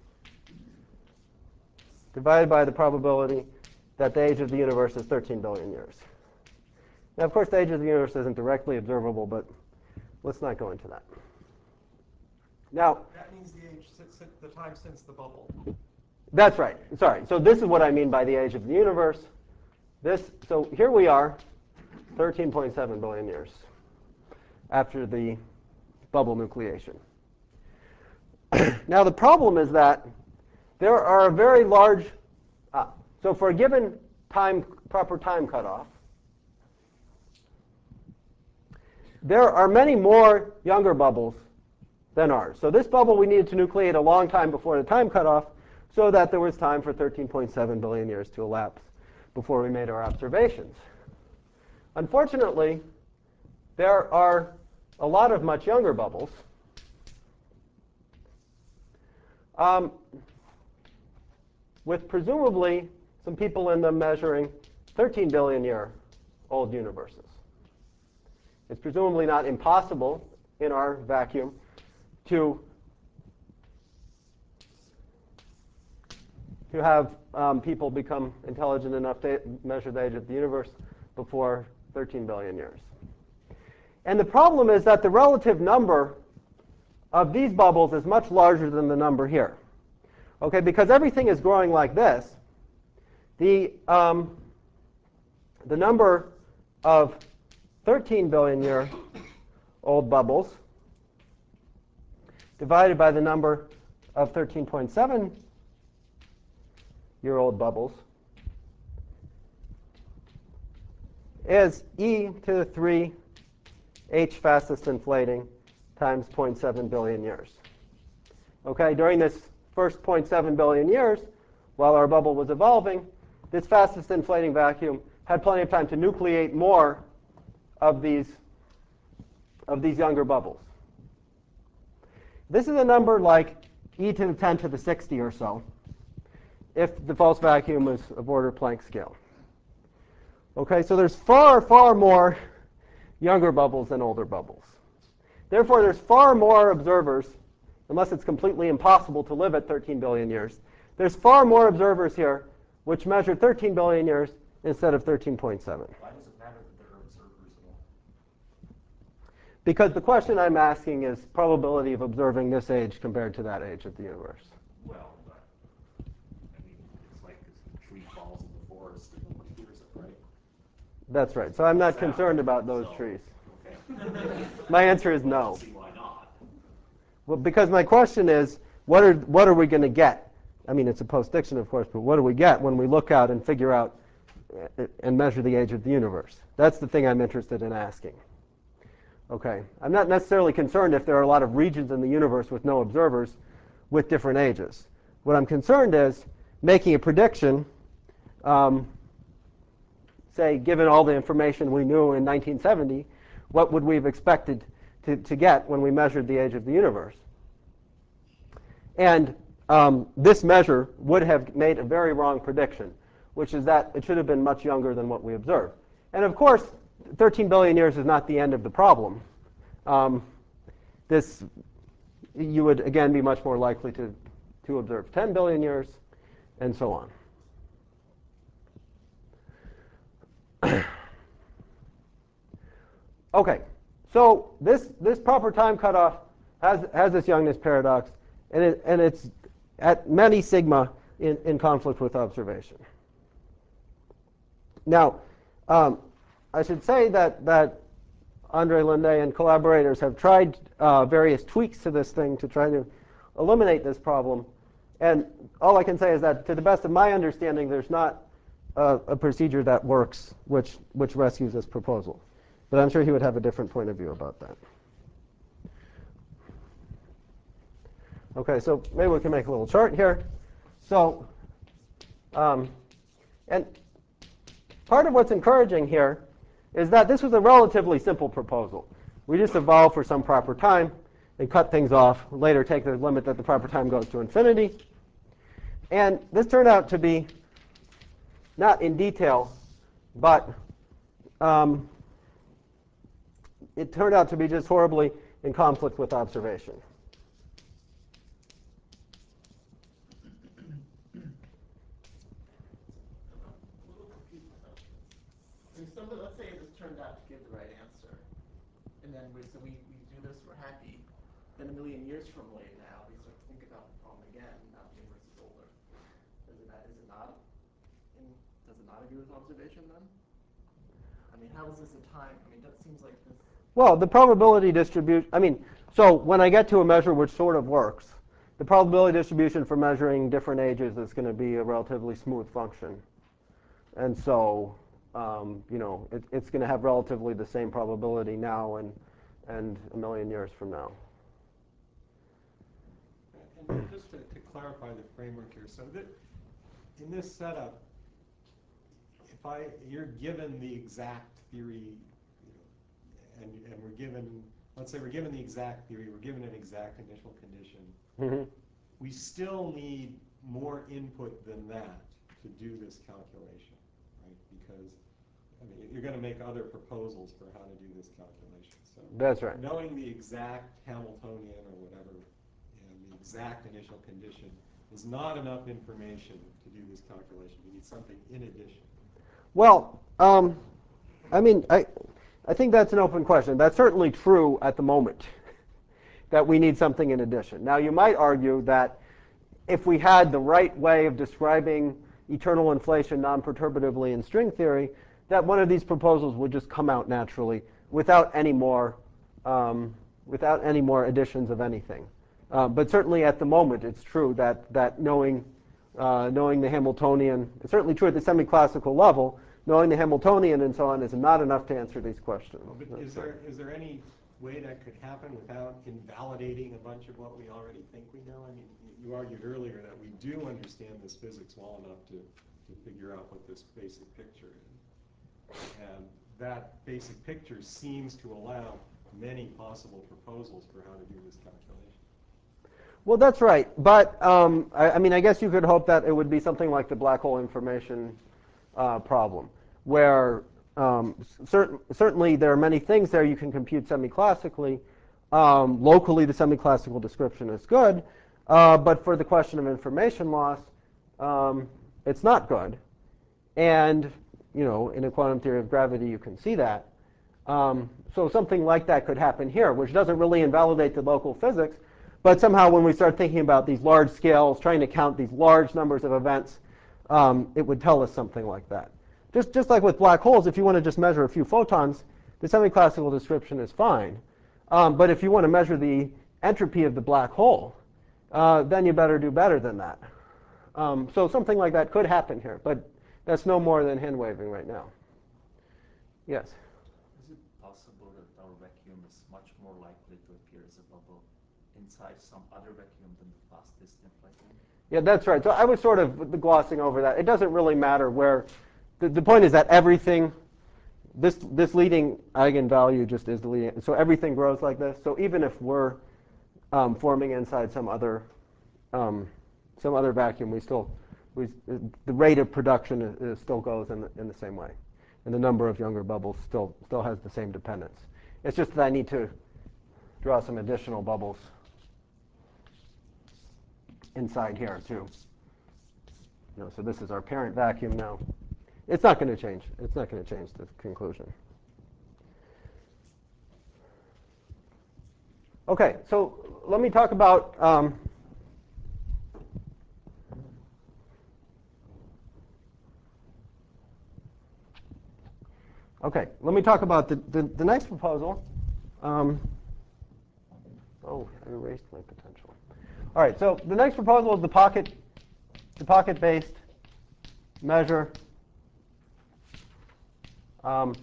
Speaker 1: divided by the probability that the age of the universe is thirteen billion years. Now, of course, the age of the universe isn't directly observable, but let's not go into that. Now,
Speaker 7: that means the age, since the time since the bubble.
Speaker 1: That's right. Sorry. So this is what I mean by the age of the universe. This, so here we are, thirteen point seven billion years after the bubble nucleation. Now the problem is that there are a very large, ah, so for a given time, proper time cutoff, there are many more younger bubbles than ours. So this bubble we needed to nucleate a long time before the time cutoff so that there was time for thirteen point seven billion years to elapse before we made our observations. Unfortunately, there are a lot of much younger bubbles. Um, with presumably some people in them measuring thirteen billion year old universes. It's presumably not impossible in our vacuum to, to have um, people become intelligent enough to measure the age of the universe before thirteen billion years. And the problem is that the relative number of these bubbles is much larger than the number here. Okay, because everything is growing like this, the, um, the number of thirteen billion year old bubbles divided by the number of thirteen point seven year old bubbles is e to the three h fastest inflating times zero point seven billion years. Okay, during this first zero point seven billion years, while our bubble was evolving, this fastest inflating vacuum had plenty of time to nucleate more of these, of these younger bubbles. This is a number like e to the ten to the sixty or so, if the false vacuum was of order Planck scale. Okay, so there's far, far more younger bubbles than older bubbles. Therefore, there's far more observers, unless it's completely impossible to live at thirteen billion years, There's far more observers here, which measure thirteen billion years instead of thirteen point seven.
Speaker 3: Why does it matter that there are observers at all?
Speaker 1: Because the question I'm asking is probability of observing this age compared to that age of the universe.
Speaker 8: Well, but, I mean, it's like a tree falls in the forest and no one hears it, right?
Speaker 1: That's right. So I'm not
Speaker 8: Sound.
Speaker 1: concerned about those
Speaker 8: So,
Speaker 1: trees.
Speaker 8: Okay.
Speaker 1: My answer is no.
Speaker 8: See why not?
Speaker 1: Well, because my question is, what are what are we going to get? I mean, it's a post-diction, of course, but what do we get when we look out and figure out uh, and measure the age of the universe? That's the thing I'm interested in asking. Okay. I'm not necessarily concerned if there are a lot of regions in the universe with no observers with different ages. What I'm concerned is making a prediction, um, say, given all the information we knew in nineteen seventy, what would we have expected to, to get when we measured the age of the universe? And um, this measure would have made a very wrong prediction, which is that it should have been much younger than what we observed. And of course, thirteen billion years is not the end of the problem. Um, this, you would again be much more likely to, to observe ten billion years, and so on. Okay, so this, this proper time cutoff has, has this youngness paradox, and, it, and it's at many sigma in, in conflict with observation. Now, um, I should say that, that Andre Linde and collaborators have tried uh, various tweaks to this thing to try to eliminate this problem. And all I can say is that, to the best of my understanding, there's not a, a procedure that works which, which rescues this proposal. But I'm sure he would have a different point of view about that. Okay, so maybe we can make a little chart here. So, um, and part of what's encouraging here is that this was a relatively simple proposal. We just evolve for some proper time and cut things off, later take the limit that the proper time goes to infinity. And this turned out to be, not in detail, but um, it turned out to be just horribly in conflict with observation.
Speaker 10: I mean, somebody, let's say this turned out to give the right answer, and then we, so we, we do this, we're happy. Then a million years from right now, we start to think about the problem again. Now the universe is older. Is it not? Is it not? In, does it not agree with observation then? I mean, how is this a time? I mean, that seems like this.
Speaker 1: Well, the probability distribution. I mean, so when I get to a measure which sort of works, the probability distribution for measuring different ages is going to be a relatively smooth function, and so. Um, you know, it, it's going to have relatively the same probability now and, and a million years from now.
Speaker 7: And just to, to clarify the framework here, so that in this setup, if I you're given the exact theory, you know, and and we're given, let's say we're given the exact theory, we're given an exact initial condition.
Speaker 1: Mm-hmm.
Speaker 7: We still need more input than that to do this calculation, right? Because I mean, you're going to make other proposals for how to do this calculation. So
Speaker 1: that's right.
Speaker 7: Knowing the exact Hamiltonian or whatever, you know, the exact initial condition is not enough information to do this calculation. You need something in addition.
Speaker 1: Well, um, I mean, I, I think that's an open question. That's certainly true at the moment, that we need something in addition. Now, you might argue that if we had the right way of describing eternal inflation non-perturbatively in string theory, that one of these proposals would just come out naturally without any more, um, without any more additions of anything. Uh, but certainly at the moment, it's true that that knowing, uh, knowing the Hamiltonian, it's certainly true at the semi-classical level, knowing the Hamiltonian and so on is not enough to answer these questions.
Speaker 7: Well, but is there is there any way that could happen without invalidating a bunch of what we already think we know? I mean, you argued earlier that we do understand this physics well enough to to figure out what this basic picture is. And that basic picture seems to allow many possible proposals for how to do this calculation.
Speaker 1: Well, that's right. But, um, I, I mean, I guess you could hope that it would be something like the black hole information uh, problem, where um, certain, certainly there are many things there you can compute semi-classically. Um, locally, the semi-classical description is good. Uh, but for the question of information loss, um, it's not good. And, you know, in a quantum theory of gravity, you can see that. Um, so something like that could happen here, which doesn't really invalidate the local physics. But somehow when we start thinking about these large scales, trying to count these large numbers of events, um, it would tell us something like that. Just, just like with black holes, if you want to just measure a few photons, the semi-classical description is fine. Um, but if you want to measure the entropy of the black hole, uh, then you better do better than that. Um, so something like that could happen here, but that's no more than hand waving right now. Yes?
Speaker 3: Is it possible that our vacuum is much more likely to appear as a bubble inside some other vacuum than the fast distant vacuum?
Speaker 1: Yeah, that's right. So I was sort of glossing over that. It doesn't really matter where. The, the point is that everything, this, this leading eigenvalue just is the leading. So everything grows like this. So even if we're um, forming inside some other um, some other vacuum, we still, we, the rate of production is, is still goes in the, in the same way. And the number of younger bubbles still, still has the same dependence. It's just that I need to draw some additional bubbles inside here too. You know, so this is our parent vacuum now. It's not going to change. It's not going to change the conclusion. Okay, so let me talk about um, okay, let me talk about the, the, the next proposal. Um, oh, I erased my potential. All right, so the next proposal is the pocket, the pocket-based measure. Um,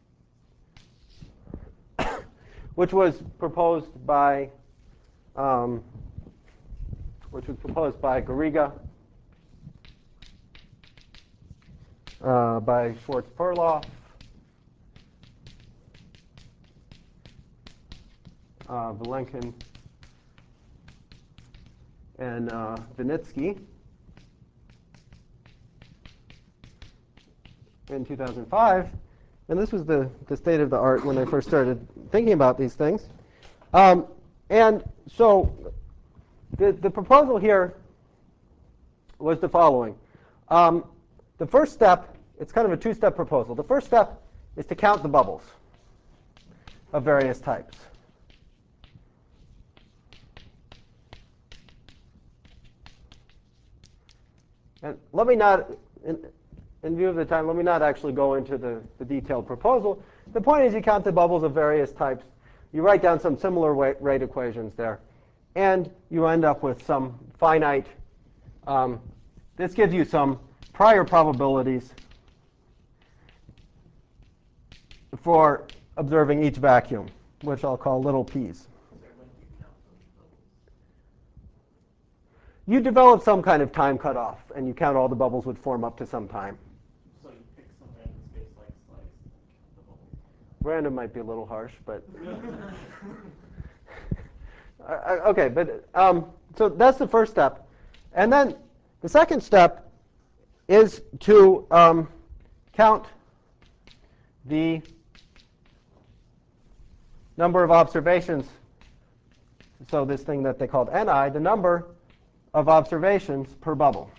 Speaker 1: which was proposed by um, which was proposed by Garriga, uh, by Schwarz-Perloff, uh, Vilenkin, and uh, Vinitsky in two thousand five. And this was the, the state of the art when I first started thinking about these things. Um, and so the, the proposal here was the following. Um, the first step, it's kind of a two-step proposal. The first step is to count the bubbles of various types. And let me not, in, in view of the time, let me not actually go into the, the detailed proposal. The point is you count the bubbles of various types. You write down some similar rate equations there. And you end up with some finite, um, this gives you some prior probabilities for observing each vacuum, which I'll call little p's. You develop some kind of time cutoff, and you count all the bubbles would form up to some time.
Speaker 10: So you pick some random space like slice and count the bubbles.
Speaker 1: Random might be a little harsh, but uh, okay. But um, so that's the first step, and then the second step is to um, count the number of observations. So this thing that they called Ni, the number of observations per bubble.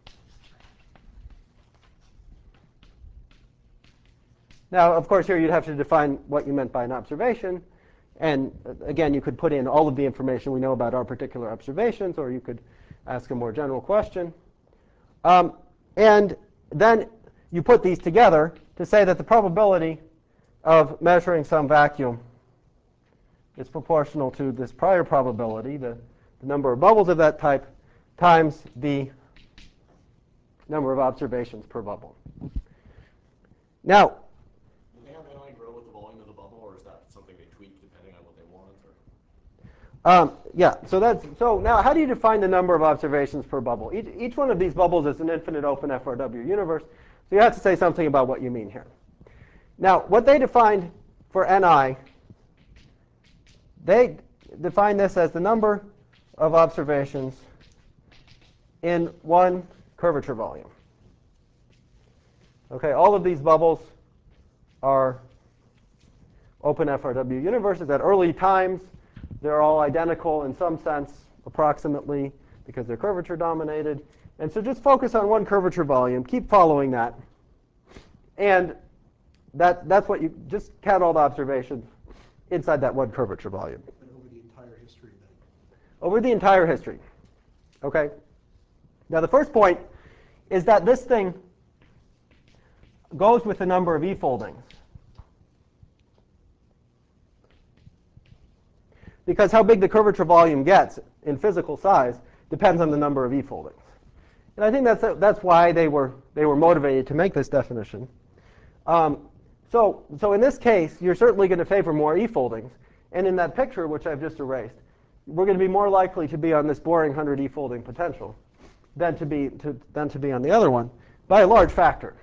Speaker 1: Now, of course, here you'd have to define what you meant by an observation. And again, you could put in all of the information we know about our particular observations, or you could ask a more general question. Um, and then you put these together to say that the probability of measuring some vacuum is proportional to this prior probability, the, the number of bubbles of that type, times the number of observations per bubble. Now,
Speaker 2: Do they have Ni grow with the volume of the bubble, or is that something they tweak depending on what they want? Or?
Speaker 1: Um, yeah, so that's so now how do you define the number of observations per bubble? Each, each one of these bubbles is an infinite open F R W universe, so you have to say something about what you mean here. Now, what they defined for Ni, they define this as the number of observations in one curvature volume. Okay, all of these bubbles are open F R W universes at early times. They're all identical in some sense, approximately, because they're curvature dominated. And so just focus on one curvature volume. Keep following that. And that, that's what you, just count all the observations inside that one curvature volume.
Speaker 7: But over the entire history then?
Speaker 1: Over the entire history. Okay? Now the first point is that this thing goes with the number of e-foldings. Because how big the curvature volume gets in physical size depends on the number of e-foldings. And I think that's, that's why they were, they were motivated to make this definition. Um, so, so in this case, you're certainly going to favor more e-foldings. And in that picture, which I've just erased, we're going to be more likely to be on this boring one hundred e-folding potential than to be, to, than to be on the other one by a large factor.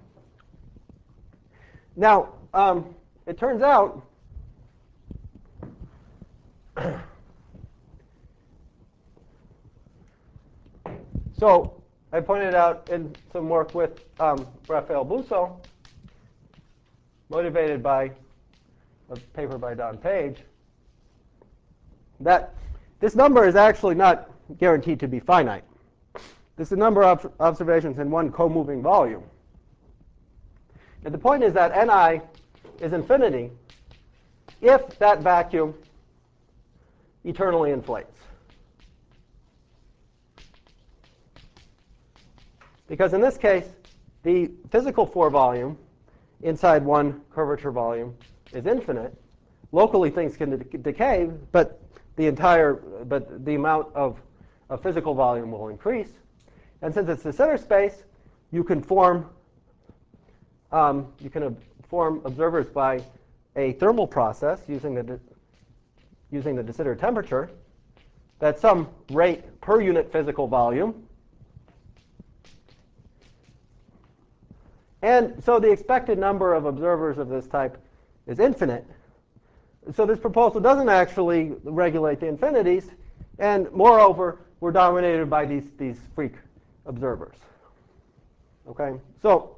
Speaker 1: Now, um, it turns out so I pointed out in some work with um, Raphael Busso, motivated by a paper by Don Page, that this number is actually not guaranteed to be finite. This is the number of observations in one co-moving volume. And the point is that Ni is infinity if that vacuum eternally inflates. Because in this case, the physical four volume inside one curvature volume is infinite. Locally, things can de- decay, but the entire, but the amount of, of physical volume will increase. And since it's the center space, you can form, um, you can ob- form observers by a thermal process using the de- using the de Sitter temperature. That's some rate per unit physical volume. And so the expected number of observers of this type is infinite. So this proposal doesn't actually regulate the infinities. And moreover, we're dominated by these, these freak observers. Okay? So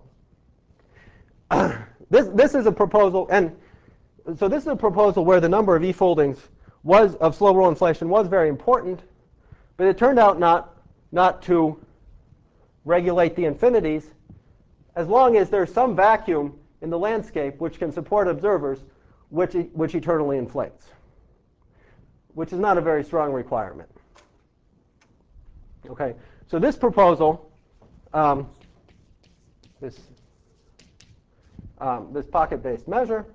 Speaker 1: this, this is a proposal. And so this is a proposal where the number of e-foldings was, of slow roll inflation was very important. But it turned out not, not to regulate the infinities, as long as there's some vacuum in the landscape which can support observers which, which eternally inflates, which is not a very strong requirement. Okay, so this proposal, um, this, um, this pocket-based measure,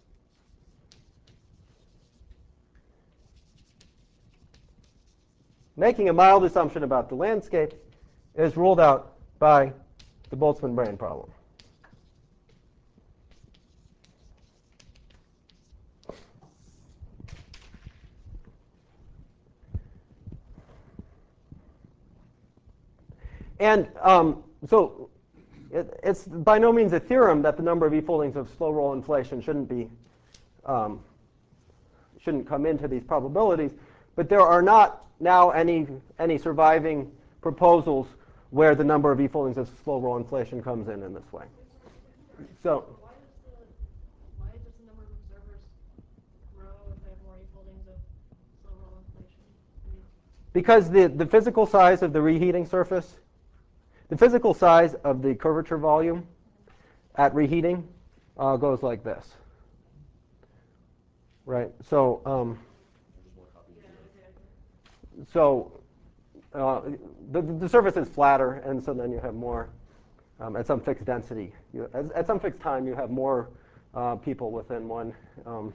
Speaker 1: making a mild assumption about the landscape, is ruled out by the Boltzmann-Brain problem. And um, so it, it's by no means a theorem that the number of e-foldings of slow roll inflation shouldn't be um, shouldn't come into these probabilities, but there are not now any any surviving proposals where the number of e-foldings of slow roll inflation comes in in this way. So
Speaker 6: Why does the why does the number of observers grow if they have more e-foldings of slow roll inflation? I mean,
Speaker 1: because the, the physical size of the reheating surface, the physical size of the curvature volume at reheating uh, goes like this. Right? So, um, so uh, the, the surface is flatter, and so then you have more, um, at some fixed density. You, at, at some fixed time, you have more uh, people within one, um,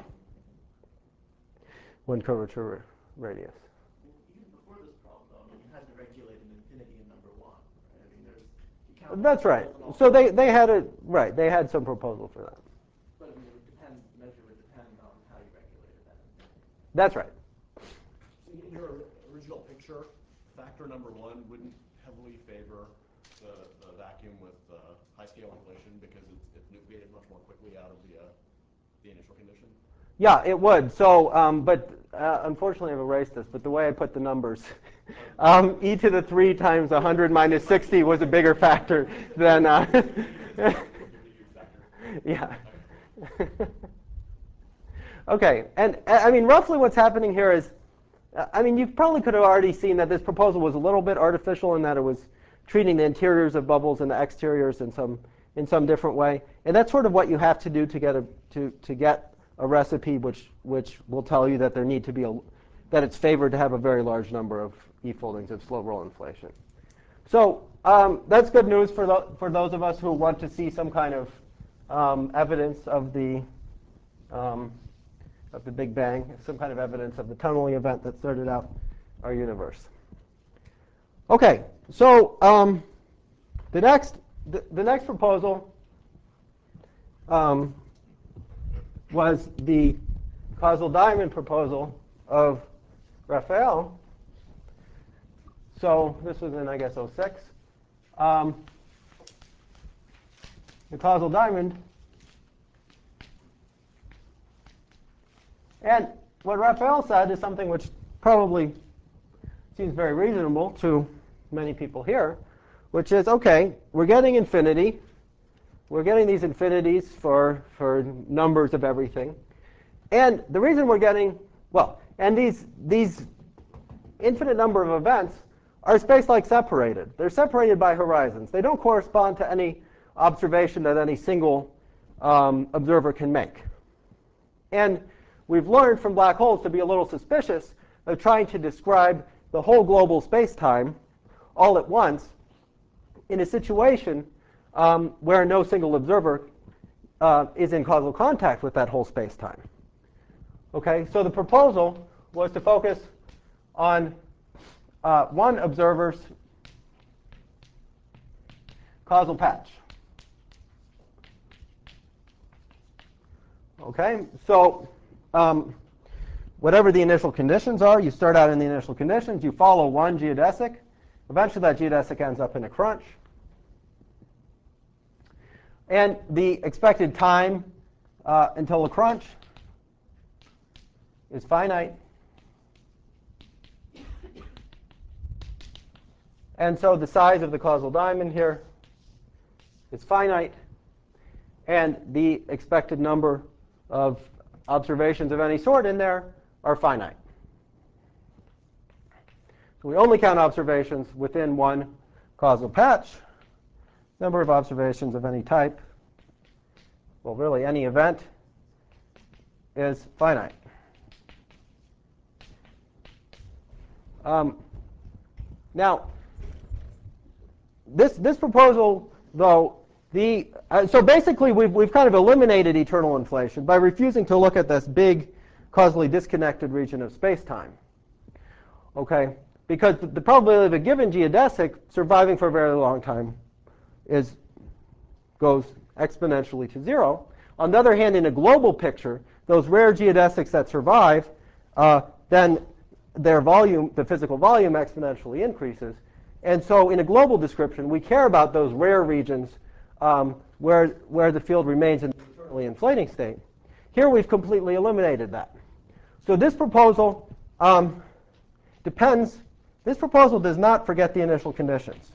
Speaker 1: one curvature radius.
Speaker 10: Even before this problem, though, I mean, you had to regulate an infinity in number one, right? I mean, there's, you count
Speaker 1: That's right.
Speaker 10: and all
Speaker 1: So
Speaker 10: that.
Speaker 1: they, they had a, right, they had some proposal for that.
Speaker 10: But I mean, it would depend, the measure would depend on how you regulated that infinity.
Speaker 1: That's right.
Speaker 2: So in your original picture, factor number one wouldn't heavily favor the, the vacuum with uh, high scale inflation because it's, it's nucleated much more quickly out of the, uh, the initial condition?
Speaker 1: Yeah, it would. So, um, but uh, unfortunately I've erased this, but the way I put the numbers, um, e to the three times one hundred minus sixty was a bigger factor than, uh, yeah. Okay, and I mean, roughly what's happening here is, I mean, you probably could have already seen that this proposal was a little bit artificial in that it was treating the interiors of bubbles and the exteriors in some in some different way. And that's sort of what you have to do to get a to to get a recipe which which will tell you that there need to be a that it's favored to have a very large number of e-foldings of slow roll inflation. So um, that's good news for the, for those of us who want to see some kind of um, evidence of the um, of the Big Bang, some kind of evidence of the tunneling event that started out our universe. Okay, so um, the next the, the next proposal um, was the causal diamond proposal of Raphael. So this was in, I guess, oh six. Um, the causal diamond. And what Raphael said is something which probably seems very reasonable to many people here, which is, okay, we're getting infinity. We're getting these infinities for, for numbers of everything. And the reason we're getting, well, and these, these infinite number of events are space-like separated. They're separated by horizons. They don't correspond to any observation that any single um, observer can make. And we've learned from black holes to be a little suspicious of trying to describe the whole global space-time all at once in a situation um, where no single observer uh, is in causal contact with that whole space-time. Okay, so the proposal was to focus on uh, one observer's causal patch. Okay, so um, whatever the initial conditions are, you start out in the initial conditions, you follow one geodesic. Eventually that geodesic ends up in a crunch. And the expected time uh, until the crunch is finite. And so the size of the causal diamond here is finite. And the expected number of observations of any sort in there are finite. So we only count observations within one causal patch. Number of observations of any type, well, really any event, is finite. Um, now, this this proposal, though, the uh, so basically we've we've kind of eliminated eternal inflation by refusing to look at this big causally disconnected region of space-time. Okay, because the probability of a given geodesic surviving for a very long time is goes exponentially to zero. On the other hand, in a global picture, those rare geodesics that survive, uh, then their volume, the physical volume, exponentially increases. And so in a global description, we care about those rare regions um, where, where the field remains in the eternally inflating state. Here we've completely eliminated that. So this proposal um, depends, this proposal does not forget the initial conditions.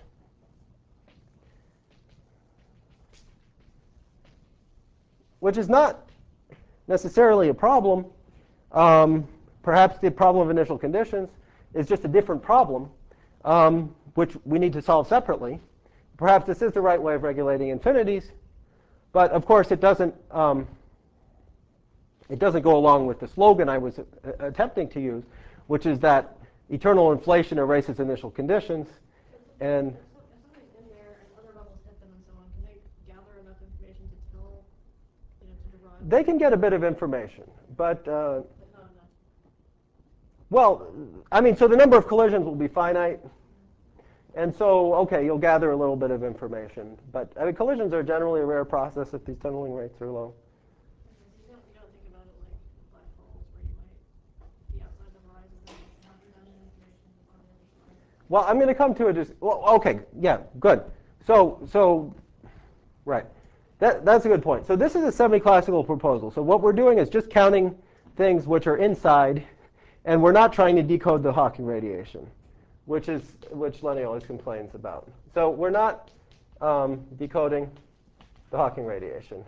Speaker 1: Which is not necessarily a problem. Um, perhaps the problem of initial conditions is just a different problem, um, which we need to solve separately. Perhaps this is the right way of regulating infinities, but of course it doesn't, um, it doesn't go along with the slogan I was uh, attempting to use, which is that eternal inflation erases initial conditions. And
Speaker 6: in there and other bubbles hit them and so on, can they gather enough information to tell, you know, to derive?
Speaker 1: they can get a bit of information, but uh,
Speaker 6: But not enough.
Speaker 1: well, I mean, so the number of collisions will be finite. And so, okay, you'll gather a little bit of information. But I mean, collisions are generally a rare process if these tunneling rates are low.
Speaker 6: You don't, you don't think about it like black holes where you might be outside the horizon and have redundant information on the other side.
Speaker 1: Well, I'm going to come to it. Just, well, okay, yeah, good. So, so, right. That, that's a good point. So this is a semi-classical proposal. So what we're doing is just counting things which are inside, and we're not trying to decode the Hawking radiation, which is which Lenny always complains about. So we're not um, decoding the Hawking radiation.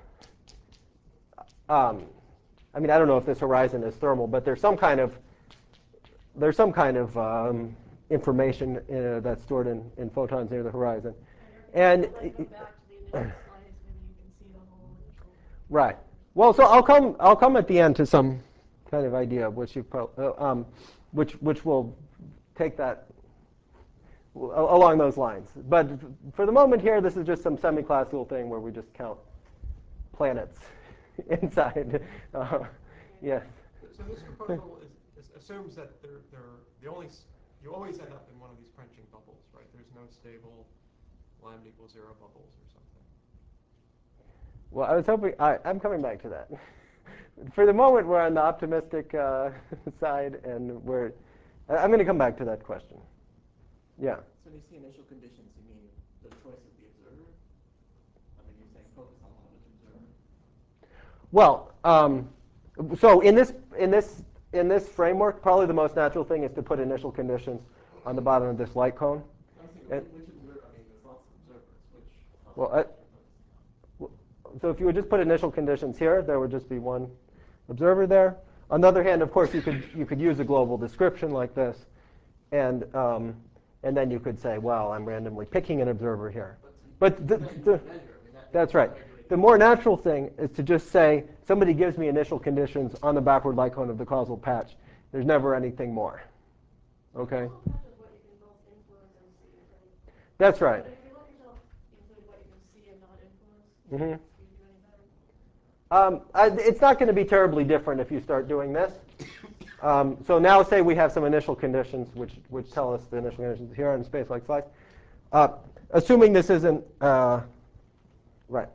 Speaker 1: Um, I mean, I don't know if this horizon is thermal, but there's some kind of there's some kind of um, information uh, that's stored in, in photons near the horizon.
Speaker 6: And
Speaker 1: And
Speaker 6: if you go back to the initial slides, maybe you can see the whole initial.
Speaker 1: right. Well, so I'll come. I'll come at the end to some kind of idea of which you pro, uh, um, which which will take that a- along those lines. But for the moment here, this is just some semi-classical thing where we just count planets inside. Uh, yes.
Speaker 7: So this proposal is, is assumes that they're, they're the only, s- you always end up in one of these quenching bubbles, right? There's no stable lambda equals zero bubbles or something.
Speaker 1: Well, I was hoping, I, I'm coming back to that. For the moment, we're on the optimistic uh, side, and we're, I- I'm going to come back to that question. Yeah.
Speaker 10: So when you say initial conditions, you mean the choice of the observer? I mean, you're saying focus on one observer?
Speaker 1: Well, um, so in this, in this, in this framework, probably the most natural thing is to put initial conditions on the bottom of this light cone.
Speaker 10: I'm saying,
Speaker 1: And-
Speaker 10: which observer, I mean, there's lots of observers, which
Speaker 1: Well,
Speaker 10: observer
Speaker 1: I-
Speaker 10: are you focusing on?
Speaker 1: So if you would just put initial conditions here, there would just be one observer there. On the other hand, of course, you could you could use a global description like this, and um, and then you could say, well, I'm randomly picking an observer here. But the, the, that's right. The more natural thing is to just say somebody gives me initial conditions on the backward light cone of the causal patch. There's never anything more. Okay.
Speaker 6: Causal patch is what you can both influence and see, right?
Speaker 1: That's right.
Speaker 6: But if you let yourself include what you can see and not influence,
Speaker 1: Mhm.
Speaker 6: do you do any better?
Speaker 1: Um, I, it's not going to be terribly different if you start doing this. Um, so now say we have some initial conditions which, which tell us the initial conditions here on a space-like slice. Uh, assuming this isn't, uh, right.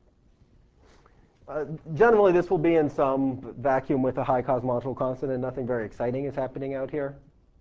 Speaker 1: Uh, generally this will be in some vacuum with a high cosmological constant and nothing very exciting is happening out here.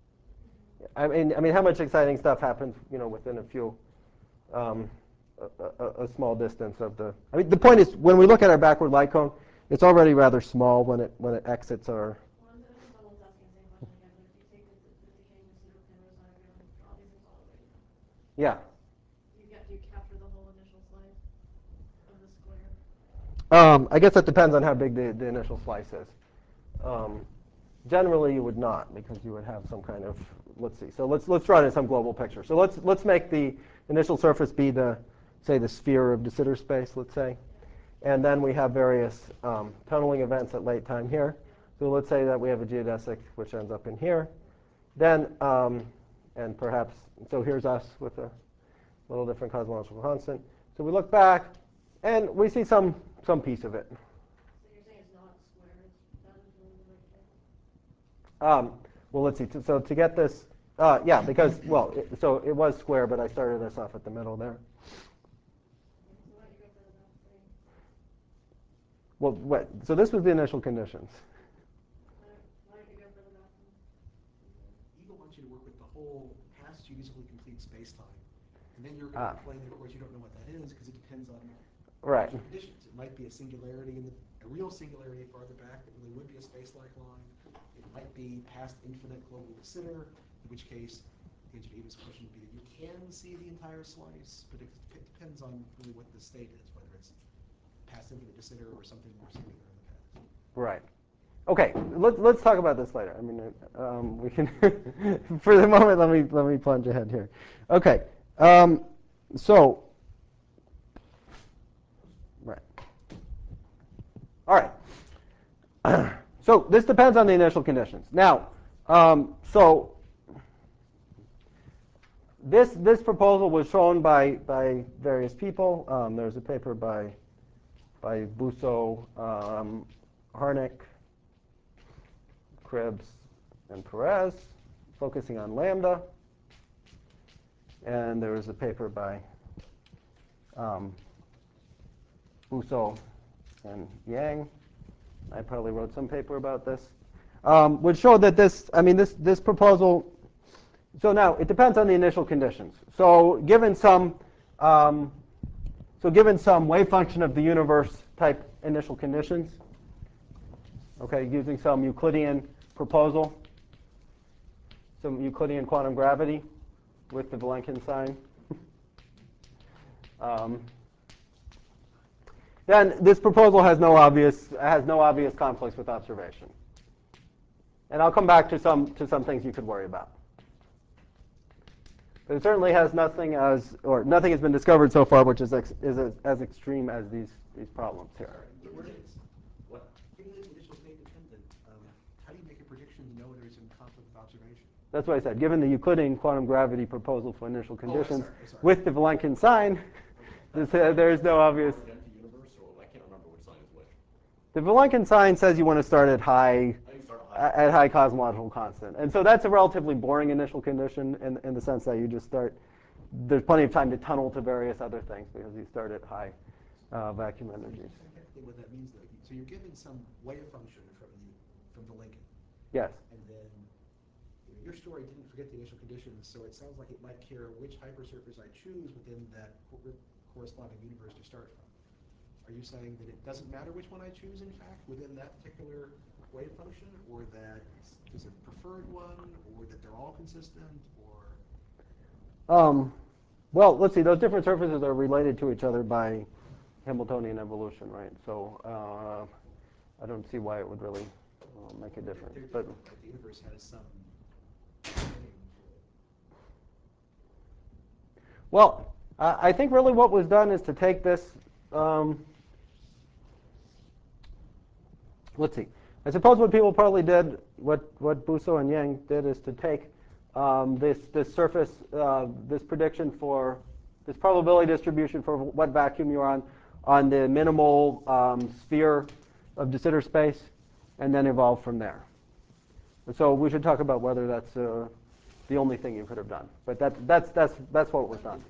Speaker 1: I mean, I mean how much exciting stuff happens, you know, within a few, um, a, a, a small distance of the, I mean, the point is when we look at our backward light cone, it's already rather small when it, when it exits our,
Speaker 6: Well, I'm, I think someone's asking the same question again, but if you take the, the decaying de Sitter Penrose diagram, draw these things all the way down.
Speaker 1: yeah.
Speaker 6: You get, you capture the whole initial slice of the square.
Speaker 1: Um, I guess that depends on how big the, the initial slice is. Um, generally, you would not, because you would have some kind of, let's see. So let's let's draw it in some global picture. So let's let's make the initial surface be the, say, the sphere of de Sitter space, let's say, and then we have various um, tunneling events at late time here. So let's say that we have a geodesic which ends up in here. Then, um, and perhaps, so here's us with a little different cosmological constant. So we look back, and we see some some piece of it.
Speaker 6: So you're saying it's not square, it's done in the right shape?
Speaker 1: Um, well, let's see. So to get this, uh, yeah, because, well, it, so it was square, but I started this off at the middle there.
Speaker 6: Okay, so why don't you go for the back three?
Speaker 1: Well, what, so this was the initial conditions.
Speaker 6: Why don't, why don't you go for the back one?
Speaker 11: Eagle wants you to work with the whole past usably complete space-time. And then you're going to
Speaker 1: Ah.
Speaker 11: play there, of course, you don't know what that is because it depends on
Speaker 1: Right.
Speaker 11: conditions. It might be a singularity, in the, a real singularity farther back that really would be a space-like line. It might be past infinite global de Sitter, in which case the answer to Eva's question would be that you can see the entire slice, but it, it depends on really what the state is, whether it's past infinite de Sitter or something more singular in the past.
Speaker 1: Right. Okay. Let's let's talk about this later. I mean, um, we can. For the moment, let me let me plunge ahead here. Okay. Um, so. Right. All right. So this depends on the initial conditions. Now, um, so this this proposal was shown by by various people. Um, there's a paper by by Busso, um, Harnick, Krebs, and Perez, focusing on lambda. And there was a paper by um, Busso and Yang. I probably wrote some paper about this, um, which showed that this, I mean, this, this proposal, so now it depends on the initial conditions. So given some, um, so given some wave function of the universe type initial conditions, okay, using some Euclidean proposal, some Euclidean quantum gravity with the Vilenkin sign, um, then this proposal has no obvious has no obvious conflicts with observation. And I'll come back to some to some things you could worry about. But it certainly has nothing as, or nothing has been discovered so far which is, ex, is as, as extreme as these, these problems here.
Speaker 11: Where it is. What? Given the initial state dependent, um, how do you make a prediction to know whether it's in conflict with observation?
Speaker 1: That's what I said. Given the Euclidean quantum gravity proposal for initial
Speaker 11: Oh, I'm
Speaker 1: conditions
Speaker 11: sorry, I'm sorry.
Speaker 1: with the Vilenkin sign, this, uh, there is no obvious.
Speaker 2: The empty universe, or I can't remember which sign is which.
Speaker 1: The Vilenkin sign says you want to start at high,
Speaker 2: I think start high.
Speaker 1: at high cosmological constant. And so that's a relatively boring initial condition in, in the sense that you just start, there's plenty of time to tunnel to various other things because you start at high uh, vacuum energies.
Speaker 11: I can't think what that means though. So you're given some wave function from the from the Lincoln,
Speaker 1: Yes.
Speaker 11: and then you know, your story didn't forget the initial conditions, so it sounds like it might care which hypersurface I choose within that co corresponding universe to start from. Are you saying that it doesn't matter which one I choose, in fact, within that particular wave function, or that there's a preferred one, or that they're all consistent, or?
Speaker 1: Um, well, let's see. Those different surfaces are related to each other by Hamiltonian evolution, right? So uh, I don't see why it would really uh, make a difference.
Speaker 11: They're
Speaker 1: But
Speaker 11: different, right? The universe has some name to it.
Speaker 1: well, I I think really what was done is to take this. Um, let's see. I suppose what people probably did, what what Busso and Yang did, is to take um, this this surface, uh, this prediction for this probability distribution for what vacuum you're on, on the minimal um, sphere of de Sitter space, and then evolve from there. And so we should talk about whether that's uh, the only thing you could have done. But that, that's that's that's what was done.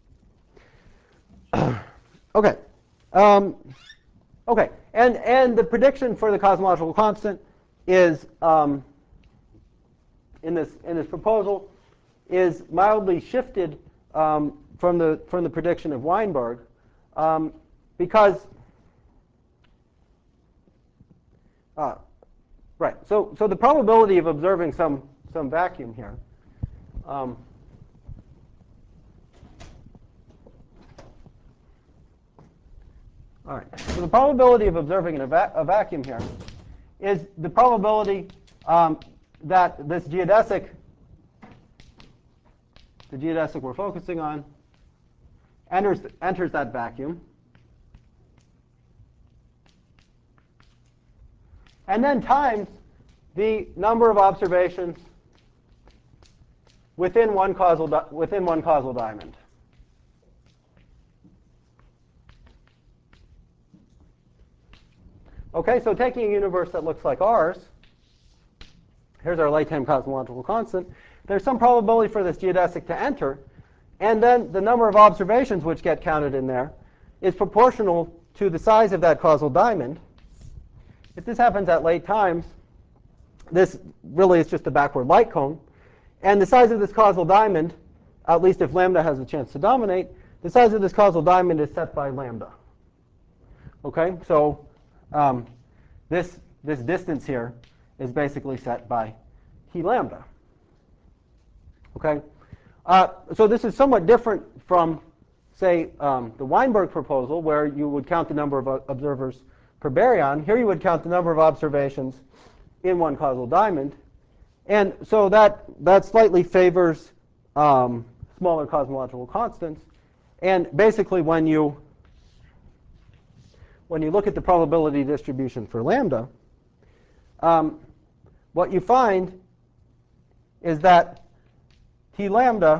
Speaker 1: Okay. Um, okay. And and the prediction for the cosmological constant is um, in this in this proposal is mildly shifted um, from the from the prediction of Weinberg um, because uh, right. So so the probability of observing some some vacuum here. Um, all right. So the probability of observing a, va a vacuum here is the probability um, that this geodesic, the geodesic we're focusing on, enters enters that vacuum, and then times the number of observations within one causal within one causal diamond. Okay, so taking a universe that looks like ours, here's our late time cosmological constant. There's some probability for this geodesic to enter, and then the number of observations which get counted in there is proportional to the size of that causal diamond. If this happens at late times, this really is just a backward light cone. And the size of this causal diamond, at least if lambda has a chance to dominate, the size of this causal diamond is set by lambda. Okay, so um, this, this distance here is basically set by T lambda. Okay, uh, so this is somewhat different from, say, um, the Weinberg proposal, where you would count the number of uh, observers per baryon. Here you would count the number of observations in one causal diamond. And so that, that slightly favors um, smaller cosmological constants. And basically when you, when you look at the probability distribution for lambda, um, what you find is that T lambda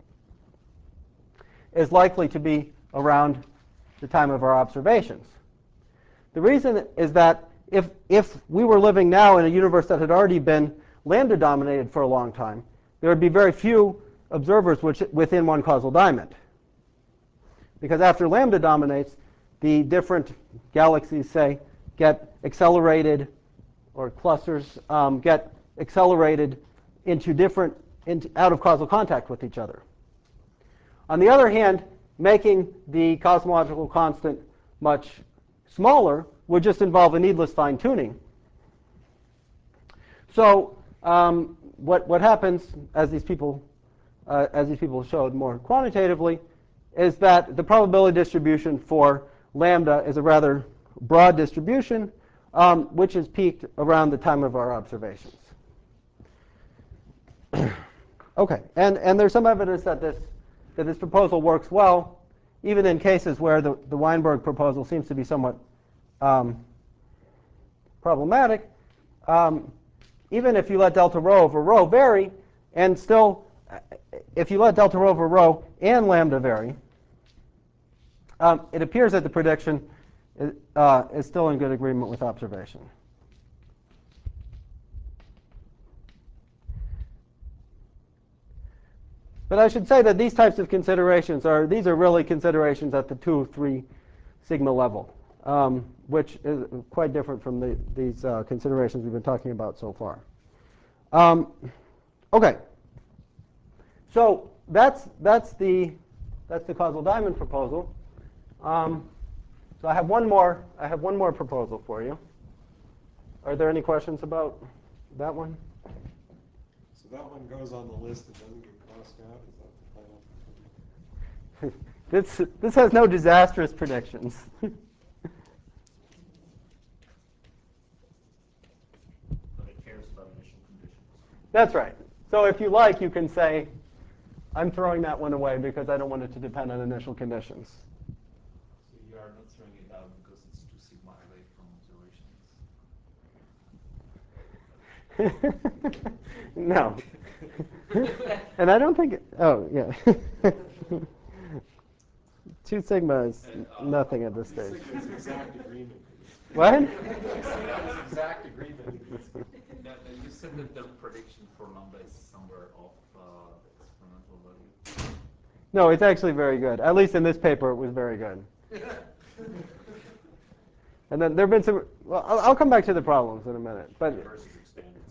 Speaker 1: is likely to be around the time of our observations. The reason is that if, if we were living now in a universe that had already been lambda dominated for a long time, there would be very few observers which, within one causal diamond. Because after lambda dominates, the different galaxies, say, get accelerated, or clusters um, get accelerated into different, into, out of causal contact with each other. On the other hand, making the cosmological constant much smaller would just involve a needless fine-tuning. So um, what, what happens, as these people, uh, as these people showed more quantitatively, is that the probability distribution for lambda is a rather broad distribution, um, which is peaked around the time of our observations. Okay, and, and there's some evidence that this, that this proposal works well, even in cases where the, the Weinberg proposal seems to be somewhat um, problematic. Um, even if you let delta rho over rho vary, and still, if you let delta rho over rho and lambda vary, um, it appears that the prediction is, uh, is still in good agreement with observation. But I should say that these types of considerations are, these are really considerations at the two, three sigma level, um, which is quite different from the, these uh, considerations we've been talking about so far. Um, okay, so that's, that's, the, that's the causal diamond proposal. Um, so I have one more, I have one more proposal for you. Are there any questions about that one?
Speaker 7: So that one goes on the list that doesn't get crossed out? Is that the plan?
Speaker 1: This, this has no disastrous predictions.
Speaker 8: But it cares about initial conditions.
Speaker 1: That's right. So if you like, you can say, I'm throwing that one away because I don't want it to depend on initial conditions.
Speaker 3: So you are not throwing it out because it's two sigma away from observations?
Speaker 1: No. And I don't think, it, oh, yeah. Two sigma is nothing at this stage.
Speaker 7: Sigma is exact agreement.
Speaker 1: What?
Speaker 7: Sigma is exact agreement.
Speaker 3: Now, you said that the prediction for lambda is somewhere off uh, the experimental value.
Speaker 1: No, it's actually very good. At least in this paper, it was very good. And then there have been some, well, I'll, I'll come back to the problems in a minute. But
Speaker 8: Versus expanded.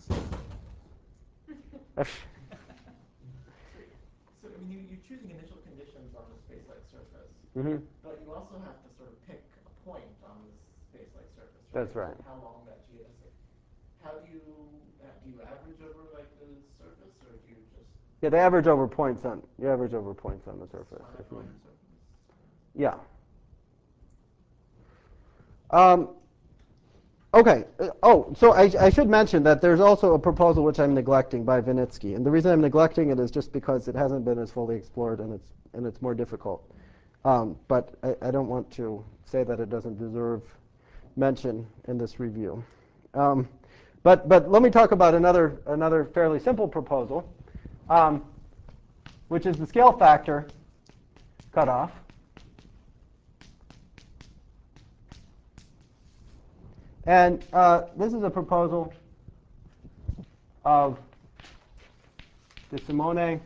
Speaker 10: So, I mean, you, you're choosing initial conditions on the space-like surface,
Speaker 1: mm-hmm.
Speaker 10: but you also have to sort of pick a point on this space-like surface, right?
Speaker 1: That's right.
Speaker 10: And how long that geodesic. How do you, uh, do you average over, like, the surface, or do you just...
Speaker 1: Yeah, they average over points on, you average over points on the surface.
Speaker 10: Finite
Speaker 1: If you,
Speaker 10: volume surface?
Speaker 1: yeah. Um, okay. Uh, oh, so I, I should mention that there's also a proposal which I'm neglecting by Vinitsky, and the reason I'm neglecting it is just because it hasn't been as fully explored and it's and it's more difficult. Um, but I, I don't want to say that it doesn't deserve mention in this review. Um, but but let me talk about another another fairly simple proposal, um, which is the scale factor cutoff. And uh, this is a proposal of de Simone,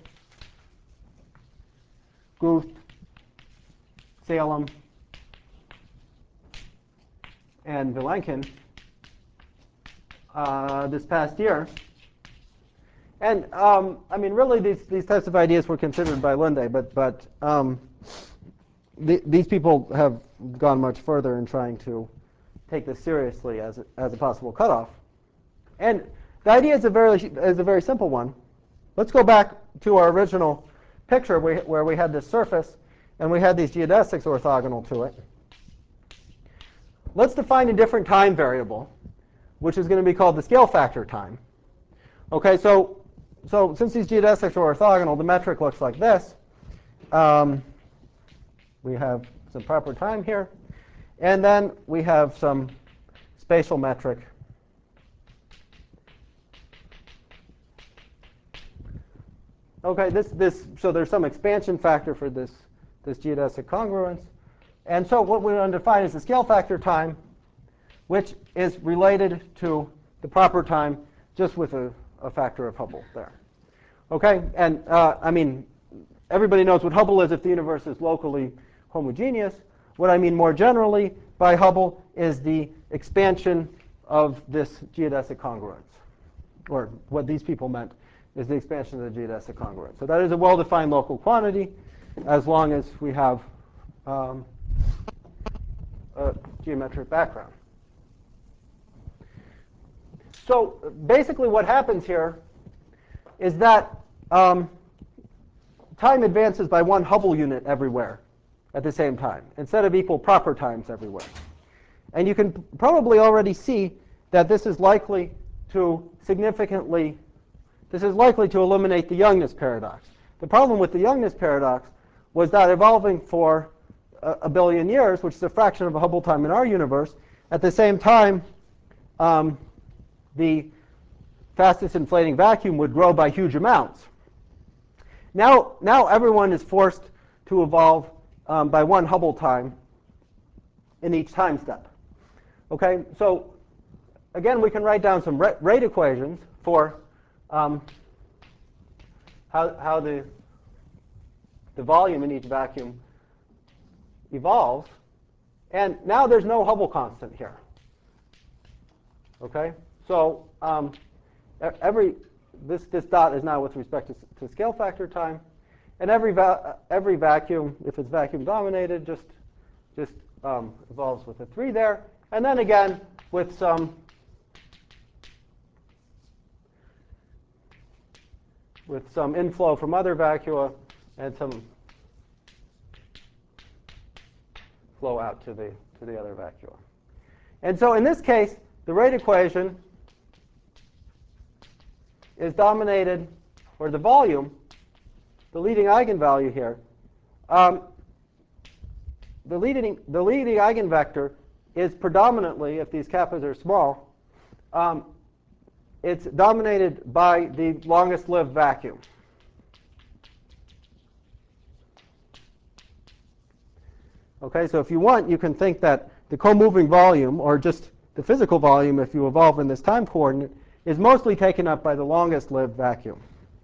Speaker 1: Guth, Salem, and Vilenkin uh, this past year. And um, I mean, really, these these types of ideas were considered by Linde, but but um, the, these people have gone much further in trying to take this seriously as a, as a possible cutoff. And the idea is a very is a very simple one. Let's go back to our original picture we, where we had this surface and we had these geodesics orthogonal to it. Let's define a different time variable, which is going to be called the scale factor time. Okay, so so since these geodesics are orthogonal, the metric looks like this. Um, we have some proper time here, and then we have some spatial metric. Okay, this this so there's some expansion factor for this this geodesic congruence, and so what we're going to define is the scale factor time, which is related to the proper time, just with a, a factor of Hubble there. Okay, and uh, I mean, everybody knows what Hubble is if the universe is locally homogeneous. What I mean more generally by Hubble is the expansion of this geodesic congruence, or what these people meant is the expansion of the geodesic congruence. So that is a well-defined local quantity as long as we have um, a geometric background. So basically what happens here is that um, time advances by one Hubble unit everywhere at the same time, instead of equal proper times everywhere. And you can p- probably already see that this is likely to significantly this is likely to eliminate the Youngness paradox. The problem with the Youngness paradox was that evolving for a, a billion years, which is a fraction of a Hubble time in our universe, at the same time, um, the fastest inflating vacuum would grow by huge amounts. Now, now everyone is forced to evolve um, by one Hubble time in each time step. Okay, so again, we can write down some rate equations for um, how, how the, the volume in each vacuum evolves. And now there's no Hubble constant here. Okay, so um, every this this dot is now with respect to, to scale factor time, and every va every vacuum, if it's vacuum dominated, just just um, evolves with a three there, and then again with some with some inflow from other vacua and some flow out to the to the other vacua. And so in this case, the rate equation is dominated, or the volume, the leading eigenvalue here. Um, the leading the leading eigenvector is predominantly, if these kappas are small, um, it's dominated by the longest lived vacuum. Okay, so if you want, you can think that the co-moving volume, or just the physical volume if you evolve in this time coordinate, is mostly taken up by the longest lived vacuum.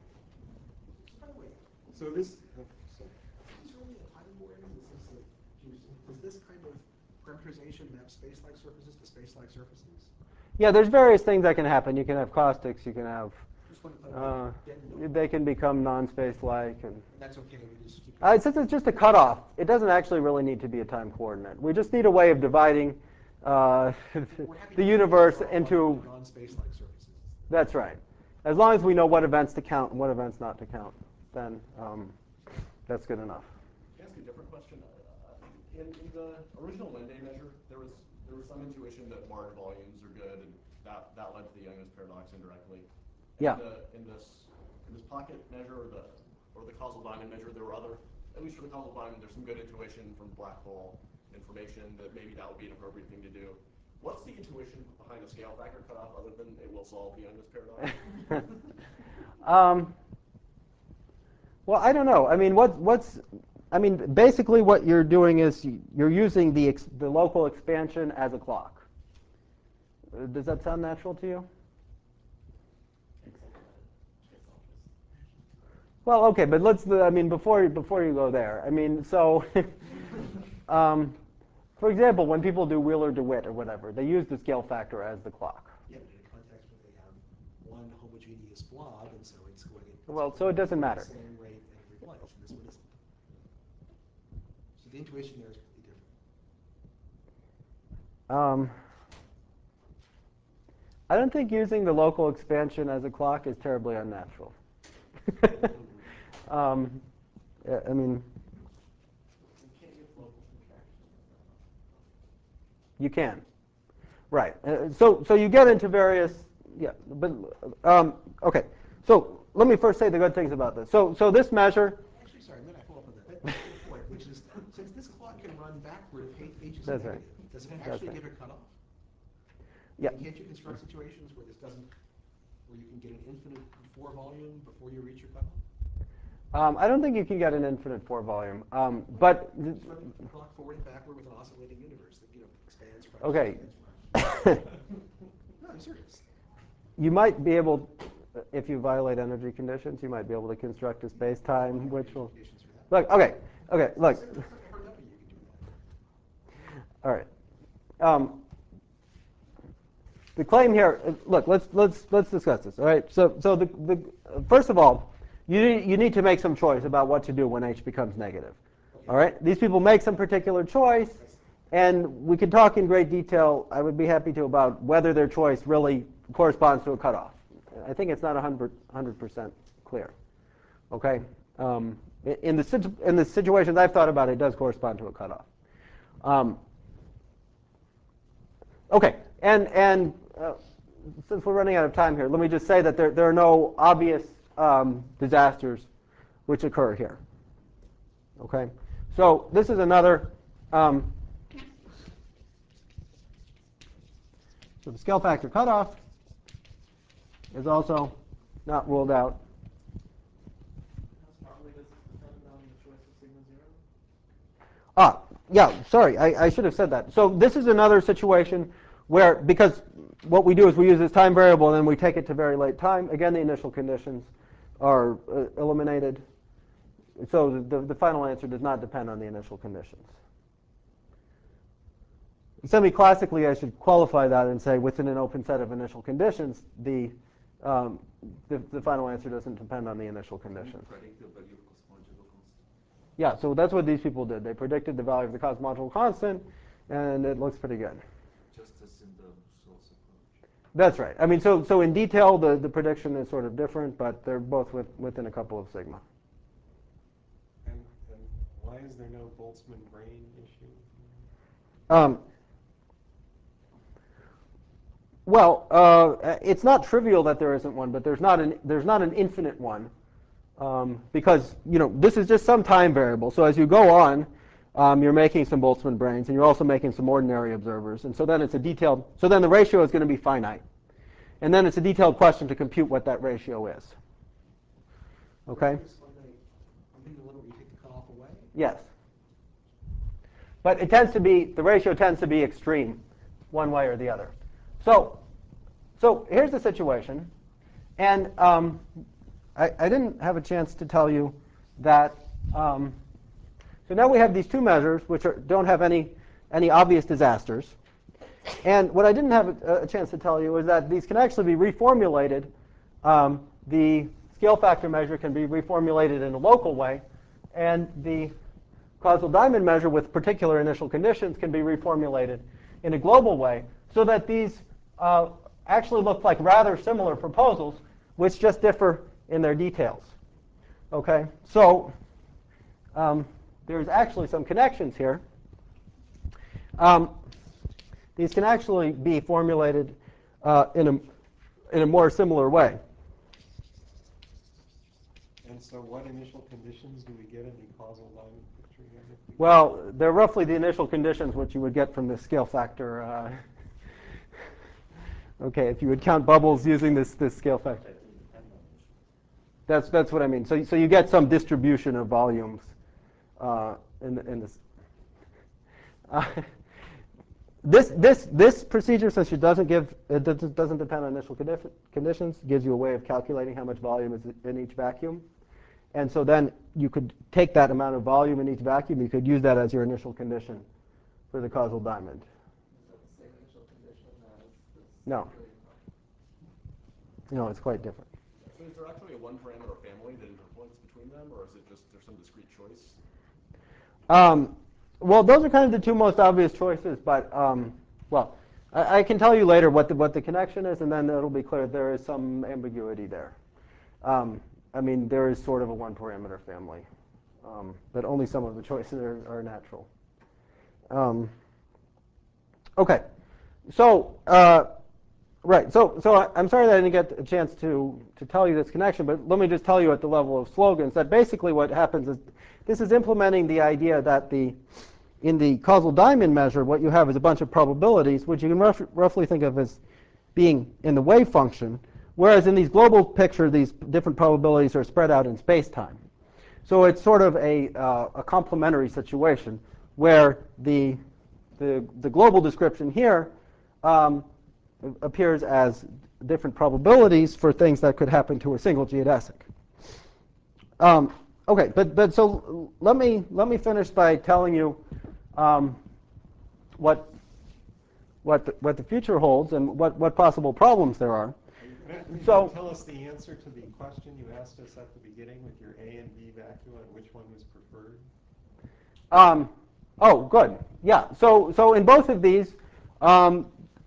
Speaker 11: So this, oh, sorry. Is this really a time war in the sense that, does this kind of parameterization map space-like surfaces to space-like surfaces?
Speaker 1: Yeah, there's various things that can happen. You can have caustics, you can have,
Speaker 11: Just one,
Speaker 1: uh, they can become non-space-like. And
Speaker 11: that's okay, we just keep
Speaker 1: uh, since it's just a cutoff, it doesn't actually really need to be a time coordinate. We just need a way of dividing uh, the universe into
Speaker 11: non-space-like surfaces.
Speaker 1: That's right. As long as we know what events to count and what events not to count, then um, that's good enough.
Speaker 2: Can I ask a different question? Uh, in, in the original Linde measure, there was there was some intuition that large volumes are good, and that, that led to the Youngness paradox indirectly. In
Speaker 1: Yeah.
Speaker 2: The, in this in this pocket measure, or the or the causal diamond measure, there were other, at least for the causal diamond, there's some good intuition from black hole information that maybe that would be an appropriate thing to do. What's the intuition behind a scale factor cutoff other than it will solve the Youngness paradox?
Speaker 1: um, well, I don't know. I mean, what, what's, I mean, basically what you're doing is you're using the, ex, the local expansion as a clock. Uh, does that sound natural to you? Well, okay, but let's, I mean, before, before you go there, I mean, so, um, for example, when people do Wheeler-DeWitt or whatever, they use the scale factor as the clock.
Speaker 11: Yeah, but in a context where they have one homogeneous blob, and so it's going to
Speaker 1: Well, so it doesn't matter.
Speaker 11: the same rate at every place, and this one isn't. So the intuition there is completely different.
Speaker 1: Um, I don't think using the local expansion as a clock is terribly unnatural. um, I mean, you can, right? Uh, so, so you get into various, yeah. But um, okay. So let me first say the good things about this. So, so this measure.
Speaker 11: Actually, sorry, then I follow up on that. That's a good point, which is since this clock can run backward if h is
Speaker 1: That's
Speaker 11: negative,
Speaker 1: right.
Speaker 11: does it
Speaker 1: That's
Speaker 11: actually
Speaker 1: right.
Speaker 11: give a cutoff?
Speaker 1: Yeah.
Speaker 11: Can't you construct situations where this doesn't, where you can get an infinite four volume before you reach your cutoff?
Speaker 1: Um, I don't think you can get an infinite four volume, um, but
Speaker 11: Just run the clock forward and backward with an oscillating universe that you know expands.
Speaker 1: Okay.
Speaker 11: Expands, no, I'm serious.
Speaker 1: You might be able, if you violate energy conditions, you might be able to construct a space-time which will. Look, okay, okay, look. All right. Um, the claim here. Look, let's let's let's discuss this. All right. So so the the first of all, you need, you need to make some choice about what to do when h becomes negative. All right. These people make some particular choice, and we can talk in great detail. I would be happy to about whether their choice really corresponds to a cutoff. I think it's not one hundred percent clear. Okay. Um, in the in the situations I've thought about, it does correspond to a cutoff. Um, okay. And and uh, since we're running out of time here, let me just say that there, there are no obvious um, disasters which occur here. Okay? So this is another, um, so the scale factor cutoff is also not ruled out.
Speaker 10: Partly this is dependent on the choice of sigma zero.
Speaker 1: Ah, yeah, sorry, I, I should have said that. So this is another situation where, because what we do is we use this time variable and then we take it to very late time. Again, the initial conditions are uh, eliminated. So the, the final answer does not depend on the initial conditions. Semi-classically, I should qualify that and say within an open set of initial conditions, the, um, the, the final answer doesn't depend on the initial conditions.
Speaker 3: Predict the value of cosmological constant.
Speaker 1: Yeah, so that's what these people did. They predicted the value of the cosmological constant, and it looks pretty good.
Speaker 3: Just as in the source approach.
Speaker 1: That's right. I mean, so so in detail, the, the prediction is sort of different, but they're both with, within a couple of sigma.
Speaker 7: And, and why is there no Boltzmann brain issue?
Speaker 1: Um, well, uh, it's not trivial that there isn't one, but there's not an there's not an infinite one, um, because you know this is just some time variable. So as you go on, um, you're making some Boltzmann brains, and you're also making some ordinary observers, and so then it's a detailed. So then the ratio is going to be finite, and then it's a detailed question to compute what that ratio is. Okay.
Speaker 11: Something a little, you take the cutoff away.
Speaker 1: Yes. But it tends to be, the ratio tends to be extreme, one way or the other. So, so here's the situation. And um, I, I didn't have a chance to tell you that, um, so now we have these two measures which are, don't have any, any obvious disasters. And what I didn't have a, a chance to tell you is that these can actually be reformulated. Um, the scale factor measure can be reformulated in a local way, and the causal diamond measure with particular initial conditions can be reformulated in a global way, so that these uh, actually look like rather similar proposals, which just differ in their details. Okay, so um, there's actually some connections here. Um, these can actually be formulated uh, in a in a more similar way.
Speaker 7: And so what initial conditions do we get in the causal diamond picture here?
Speaker 1: Well, they're roughly the initial conditions which you would get from this scale factor. Uh, okay, if you would count bubbles using this, this scale factor. That's, that's what I mean. So, so you get some distribution of volumes uh, in, the, in this. Uh, this, this, this procedure, since it doesn't give, it doesn't depend on initial condi conditions, gives you a way of calculating how much volume is in each vacuum. And so then you could take that amount of volume in each vacuum, you could use that as your initial condition for the causal diamond.
Speaker 10: Is that the same initial condition as this?
Speaker 1: No. No, it's quite different.
Speaker 2: So is there actually a one-parameter family that interpolates between them, or is it just there's some discrete choice?
Speaker 1: Um, well, those are kind of the two most obvious choices, but um, well, I, I can tell you later what the, what the connection is, and then it'll be clear there is some ambiguity there. Um, I mean, there is sort of a one-parameter family, um, but only some of the choices are, are natural. Um, okay, so uh, right, so so I, I'm sorry that I didn't get a chance to to tell you this connection, but let me just tell you at the level of slogans that basically what happens is this is implementing the idea that the in the causal diamond measure, what you have is a bunch of probabilities, which you can rough, roughly think of as being in the wave function. Whereas in these global picture, these different probabilities are spread out in space-time. So it's sort of a, uh, a complementary situation where the, the, the global description here um, appears as different probabilities for things that could happen to a single geodesic. Um, okay, but, but so let me, let me finish by telling you um, what, what, the, what the future holds and what, what possible problems there are.
Speaker 7: Can
Speaker 1: So,
Speaker 7: you tell us the answer to the question you asked us at the beginning with your A and B vacuum and which one was preferred?
Speaker 1: Um, oh, good. Yeah. So, so in both of these, um,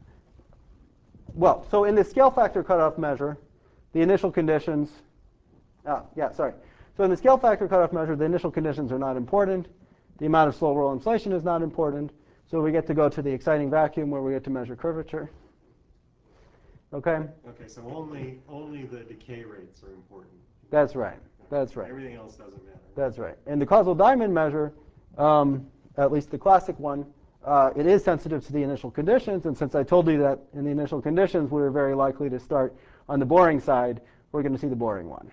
Speaker 1: well, so in the scale factor cutoff measure, the initial conditions. Ah, yeah. Sorry. So in the scale factor cutoff measure, the initial conditions are not important. The amount of slow roll inflation is not important. So we get to go to the exciting vacuum where we get to measure curvature. Okay?
Speaker 7: Okay, so only, only the decay rates are important.
Speaker 1: That's right. That's right.
Speaker 7: Everything else doesn't matter.
Speaker 1: That's right. And the causal diamond measure, um, at least the classic one, uh, it is sensitive to the initial conditions. And since I told you that in the initial conditions we were very likely to start on the boring side, we're going to see the boring one.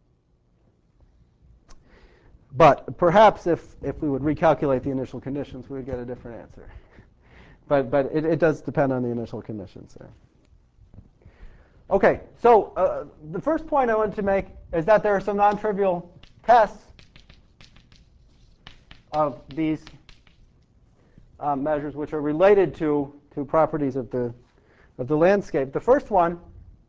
Speaker 1: But perhaps if, if we would recalculate the initial conditions, we would get a different answer. But, but it, it does depend on the initial conditions there. Okay, so uh, the first point I wanted to make is that there are some non-trivial tests of these um, measures which are related to, to properties of the, of the landscape. The first one,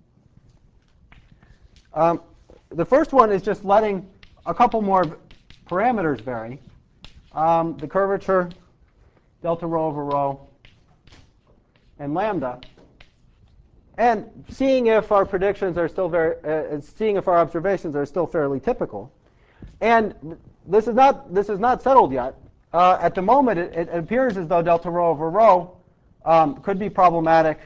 Speaker 1: um, the first one is just letting a couple more parameters vary. Um, the curvature, delta rho over rho, and lambda, and seeing if our predictions are still very, uh, seeing if our observations are still fairly typical. And this is not this is not settled yet. Uh, at the moment, it, it appears as though delta rho over rho um, could be problematic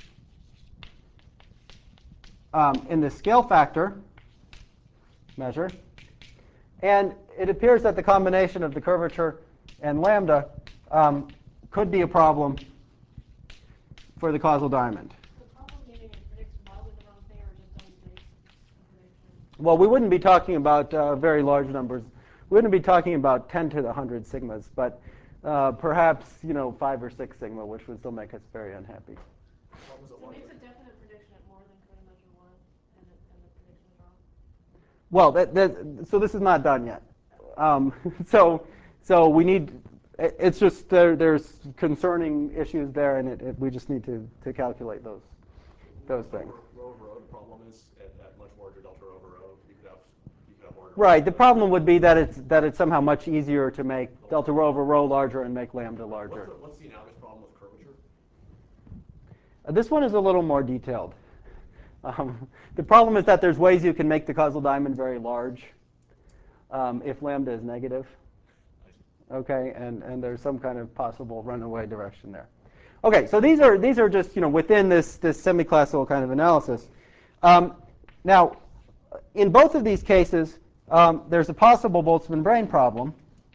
Speaker 1: um, in the scale factor measure, and it appears that the combination of the curvature and lambda um, could be a problem for the causal diamond.
Speaker 6: The problem meaning it predicts wildly the wrong thing or just doesn't make a prediction?
Speaker 1: Well, we wouldn't be talking about uh, very large numbers. We wouldn't be talking about ten to the one hundred sigmas, but uh, perhaps, you know, five or six sigma, which would still make us very unhappy.
Speaker 6: So it makes a definite prediction at more than twenty measure one, and, it, and the prediction is wrong?
Speaker 1: Well, that, that, so this is not done yet. Um, so, so we need. It's just there, there's concerning issues there, and it, it, we just need to, to calculate those those things.
Speaker 2: Rho over rho, the problem is at, at much larger delta rho over rho, you could have you could have larger.
Speaker 1: Right. The problem would be that it's that it's somehow much easier to make delta rho over rho larger and make lambda larger.
Speaker 2: What's the, what's the analogous problem with curvature?
Speaker 1: Uh, this one is a little more detailed. Um, the problem is that there's ways you can make the causal diamond very large um, if lambda is negative. Okay, and, and there's some kind of possible runaway direction there. Okay, so these are these are just, you know, within this this semi-classical kind of analysis. Um, now, in both of these cases, um, there's a possible Boltzmann-Brain problem,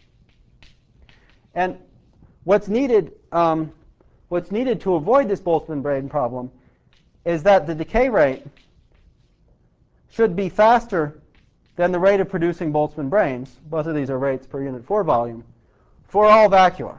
Speaker 1: and what's needed um, what's needed to avoid this Boltzmann-Brain problem is that the decay rate should be faster than the rate of producing Boltzmann brains. Both of these are rates per unit four volume for all vacua.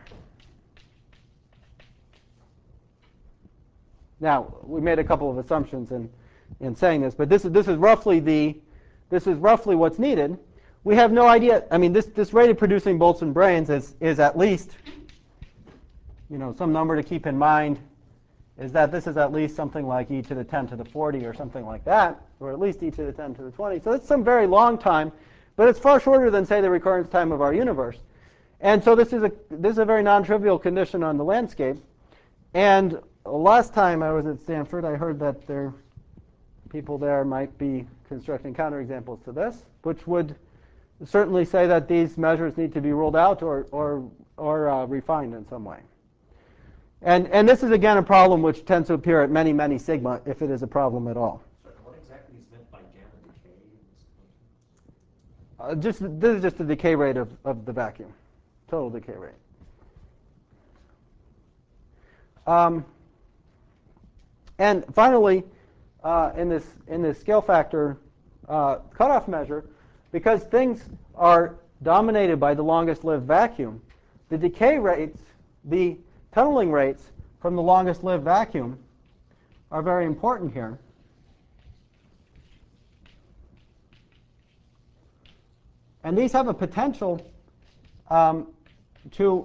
Speaker 1: Now, we made a couple of assumptions in, in saying this, but this is this is roughly the this is roughly what's needed. We have no idea. I mean, this this rate of producing Boltzmann brains is is at least, you know, some number to keep in mind is that this is at least something like e to the ten to the forty or something like that, or at least e to the ten to the twenty. So it's some very long time, but it's far shorter than, say, the recurrence time of our universe. And so this is a this is a very non-trivial condition on the landscape. And last time I was at Stanford, I heard that there people there might be constructing counterexamples to this, which would certainly say that these measures need to be ruled out or or or uh, refined in some way. And and this is again a problem which tends to appear at many many sigma, if it is a problem at all.
Speaker 8: So what exactly is meant by gamma decay in this question?
Speaker 1: Uh, just this is just the decay rate of, of the vacuum, total decay rate. Um, and finally, uh, in this in this scale factor uh, cutoff measure, because things are dominated by the longest lived vacuum, the decay rates, the tunneling rates from the longest lived vacuum are very important here. And these have a potential um, to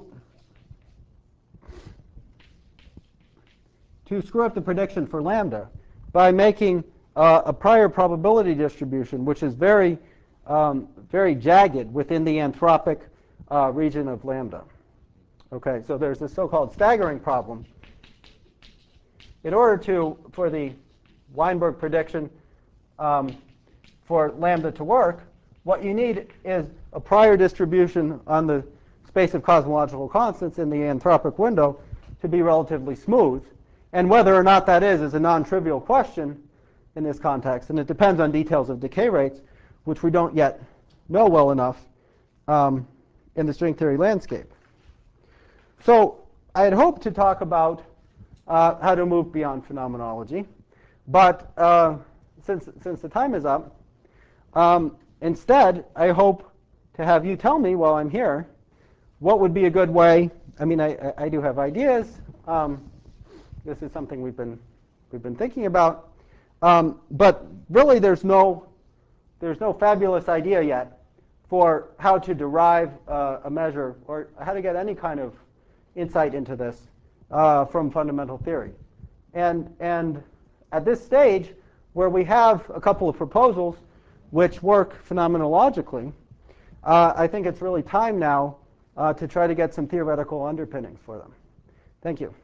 Speaker 1: to screw up the prediction for lambda by making uh, a prior probability distribution, which is very, um, very jagged within the anthropic uh, region of lambda. Okay, so there's this so-called staggering problem. In order to, for the Weinberg prediction um, for lambda to work, what you need is a prior distribution on the space of cosmological constants in the anthropic window to be relatively smooth. And whether or not that is is a non-trivial question in this context, and it depends on details of decay rates, which we don't yet know well enough um, in the string theory landscape. So I had hoped to talk about uh, how to move beyond phenomenology, but uh, since, since the time is up, um, instead I hope to have you tell me while I'm here what would be a good way. I mean, I, I do have ideas. Um, this is something we've been, we've been thinking about, um, but really there's no, there's no fabulous idea yet for how to derive uh, a measure or how to get any kind of insight into this uh, from fundamental theory. And, and at this stage, where we have a couple of proposals which work phenomenologically, uh, I think it's really time now uh, to try to get some theoretical underpinnings for them. Thank you.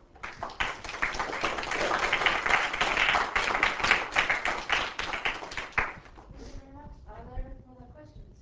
Speaker 6: Are there other questions?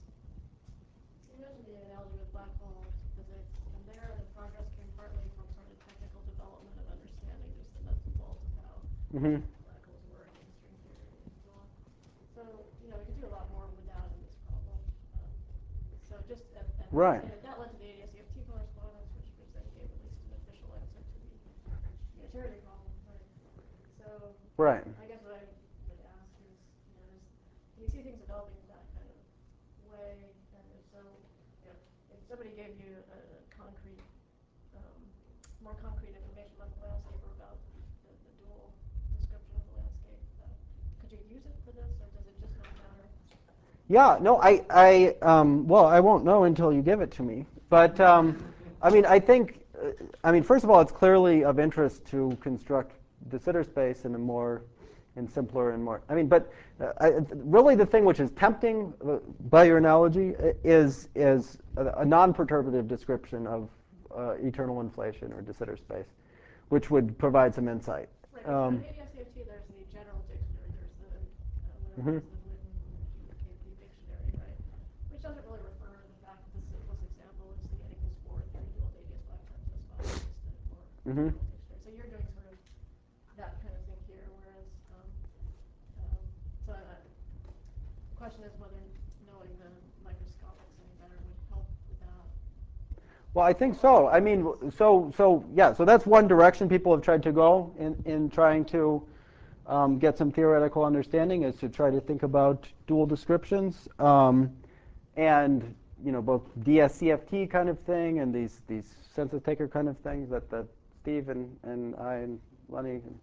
Speaker 6: You mentioned the analogy with black hole physics, and there the progress came partly from sort of technical development of understanding just the nuts and bolts of how
Speaker 1: Mm-hmm.
Speaker 6: black holes work and string theory and so on. So, you know, we could do a lot more with that in this problem. Um, so just, at, at,
Speaker 1: Right.
Speaker 6: and that led to the A D S C F T correspondence, which, which then gave at least an official answer to the unitarity problem, right? So,
Speaker 1: Right.
Speaker 6: I guess what I would ask is, you know, is, do you see things developing in that kind of way? And if so, you know, if somebody gave you a, a concrete, um, more concrete information about the landscape or about the, the dual description of the landscape, uh, could you use it for this, or does it just not matter?
Speaker 1: Yeah, no, I, I um, well, I won't know until you give it to me. But um, I mean, I think, uh, I mean, first of all, it's clearly of interest to construct de Sitter space in a more, in simpler and more. I mean, but uh, I, really, the thing which is tempting uh, by your analogy is is a, a non-perturbative description of uh, eternal inflation or de Sitter space, which would provide some insight.
Speaker 6: Right.
Speaker 1: Um,
Speaker 6: In A D S C F T, there's the general dictionary. There's the uh, whatever
Speaker 1: Mhm.
Speaker 6: it is, the Glidden G K P dictionary, right? Which doesn't really refer to the fact that the simplest example is the n equals four three dual A D S five times S five, just a more
Speaker 1: Mhm.
Speaker 6: general dictionary. So you're doing sort of that kind of thing here, whereas um, um, so uh, the question is whether knowing the microscopics any better would help with that.
Speaker 1: Well, I think so. I mean, so so yeah. So that's one direction people have tried to go in in trying to um, get some theoretical understanding, is to try to think about dual descriptions, um, and you know, both D S C F T kind of thing and these these census taker kind of things that that Steve and and I and Lenny and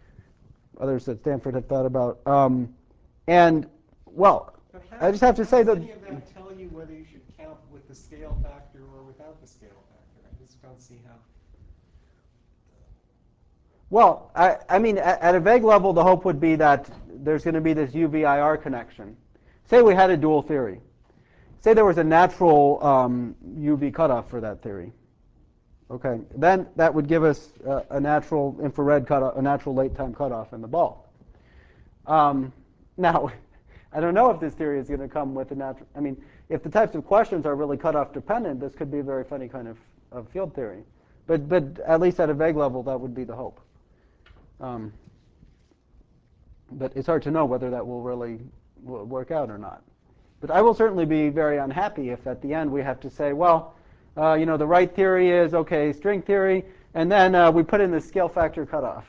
Speaker 1: others at Stanford have thought about. Um, and well,
Speaker 7: But how,
Speaker 1: I just have to
Speaker 7: how
Speaker 1: say
Speaker 7: does
Speaker 1: that.
Speaker 7: any of that tell you whether you should count with the scale factor or without the scale factor? I just don't see how.
Speaker 1: Well, I, I mean, at, at a vague level, the hope would be that there's going to be this U V I R connection. Say we had a dual theory. Say there was a natural um, U V cutoff for that theory. Okay, then that would give us uh, a natural infrared cutoff, a natural late time cutoff in the bulk. Um, now, I don't know if this theory is going to come with a natural. I mean, if the types of questions are really cutoff dependent, this could be a very funny kind of, of field theory. But but at least at a vague level, that would be the hope. Um, but it's hard to know whether that will really will work out or not. But I will certainly be very unhappy if at the end we have to say, well, uh, you know, the right theory is, okay, string theory, and then uh, we put in the scale factor cutoff.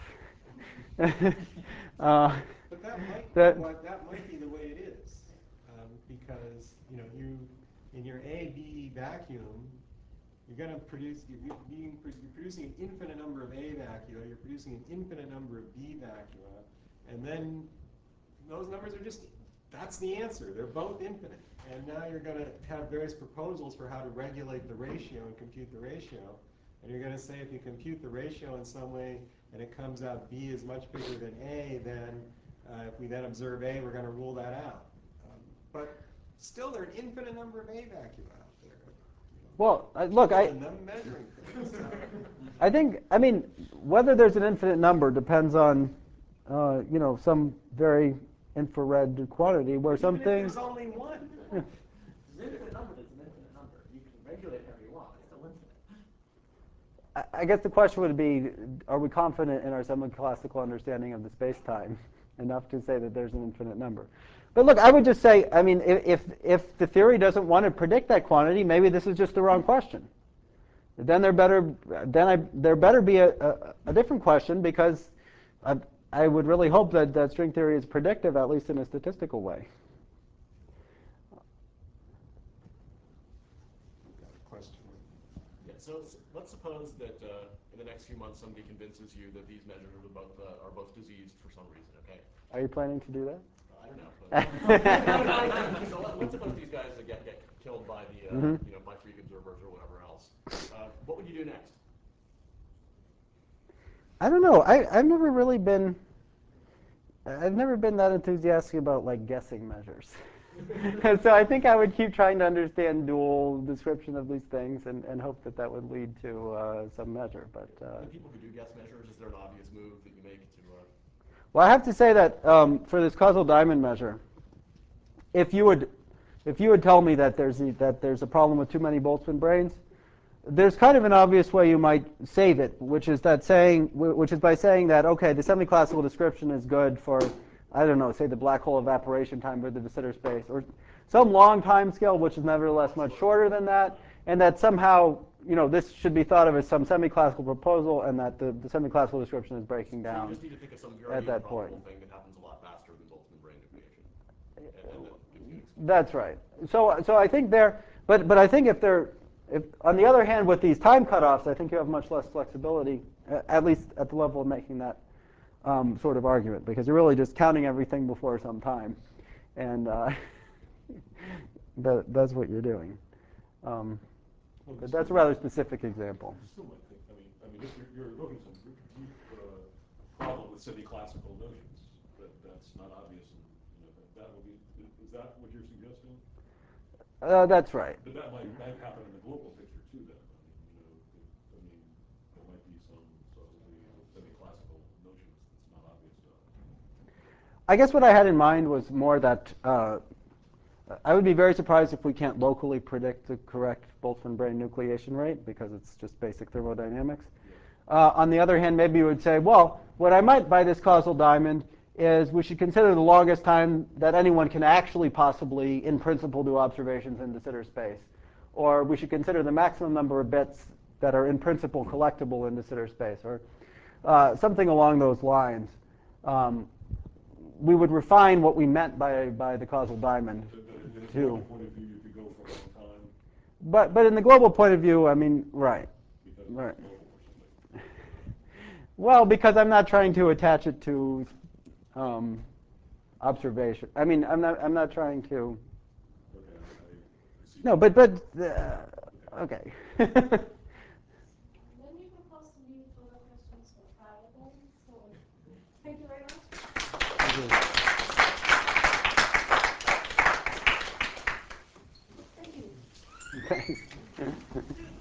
Speaker 1: uh,
Speaker 7: But that might
Speaker 1: that,
Speaker 7: be what, that might be the way it is, um, because you know you in your A B vacuum, you're going to produce you're, being, you're producing an infinite number of A vacua, you're producing an infinite number of B vacua, and then those numbers are just, that's the answer. They're both infinite. And now you're going to have various proposals for how to regulate the ratio and compute the ratio. And you're going to say if you compute the ratio in some way and it comes out B is much bigger than A, then uh, if we then observe A, we're going to rule that out. Um, but still, there are an infinite number of A vacua out there.
Speaker 1: well, uh, look, I,
Speaker 7: And them measuring things.
Speaker 1: I think, I mean, whether there's an infinite number depends on, uh, you know, some very infrared quantity where
Speaker 7: Even
Speaker 1: some
Speaker 7: if
Speaker 1: things.
Speaker 7: there's only one.
Speaker 10: There's an infinite number that's an infinite number. You can regulate however you want, it's still infinite.
Speaker 1: I- I guess the question would be, are we confident in our semi-classical understanding of the space-time enough to say that there's an infinite number? But look, I would just say, I mean, if, if, if the theory doesn't want to predict that quantity, maybe this is just the wrong question. Then there better, then I, there better be a, a, a different question, because I, I would really hope that, that string theory is predictive, at least in a statistical way.
Speaker 7: Question.
Speaker 2: Yeah, so s- let's suppose that uh, in the next few months somebody convinces you that these measures are both, uh, are both diseased for some reason, okay?
Speaker 1: Are you planning to do that?
Speaker 2: I don't know. But so let, let's suppose these guys uh, get, get killed by the, uh,
Speaker 1: Mhm.
Speaker 2: you know, by freak observers or whatever else. Uh, what would you do next?
Speaker 1: I don't know. I, I've never really been, I've never been that enthusiastic about like guessing measures. And so I think I would keep trying to understand dual description of these things and, and hope that that would lead to uh, some measure. But uh,
Speaker 2: The people who do guess measures, is there an obvious move that you make to? Uh...
Speaker 1: well, I have to say that um, for this causal diamond measure, if you would, if you would tell me that there's a, that there's a problem with too many Boltzmann brains, there's kind of an obvious way you might save it, which is that saying, which is by saying that okay, the semi-classical description is good for, I don't know, say the black hole evaporation time or the de Sitter space, or some long time scale which is nevertheless much shorter than that, and that somehow, you know, this should be thought of as some semi-classical proposal, and that the, the semi-classical description is breaking
Speaker 2: So
Speaker 1: down
Speaker 2: you just need to think of some very
Speaker 1: at that
Speaker 2: improbable
Speaker 1: point.
Speaker 2: thing that happens a lot faster than Boltzmann brain nucleation. And, and that gives you an excuse.
Speaker 1: That's right. So, so I think there, but but I think if they're, if on the other hand with these time cutoffs, I think you have much less flexibility, uh, at least at the level of making that um, sort of argument, because you're really just counting everything before some time, and uh, that, that's what you're doing. Um,
Speaker 12: Well,
Speaker 1: but
Speaker 12: you
Speaker 1: that's a
Speaker 12: still-
Speaker 1: rather specific example.
Speaker 12: You still might think, I mean, I mean, if you're, you're invoking some deep uh, problem with semi-classical notions, that that's not obvious, and you know that, that would be. Is that what you're suggesting?
Speaker 1: Uh, that's right.
Speaker 12: But that might that happen in the global picture too. Then I mean, you know, it, I mean, there might be some subtlety with semi-classical notions that's not obvious to us.
Speaker 1: I guess what I had in mind was more that uh, I would be very surprised if we can't locally predict the correct Boltzmann brain nucleation rate, because it's just basic thermodynamics. Uh, on the other hand, maybe you would say, well, what I might by this causal diamond is we should consider the longest time that anyone can actually possibly, in principle, do observations in de Sitter space. Or we should consider the maximum number of bits that are in principle collectible in de Sitter space, or uh, something along those lines. Um, we would refine what we meant by, by the causal diamond.
Speaker 12: But, but in the
Speaker 1: to,
Speaker 12: global point of view, you could go for a long time.
Speaker 1: but, but in the global point of view, I mean, right.
Speaker 12: Because
Speaker 1: Right.
Speaker 12: it's global or something.
Speaker 1: Well, because I'm not trying to attach it to um, observation. I mean, I'm not. I'm not trying to.
Speaker 12: Okay, I, I see.
Speaker 1: No, but but uh, okay.
Speaker 6: Then you propose to leave further questions for Friday then, so thank you very much. Thank you.
Speaker 1: Thanks.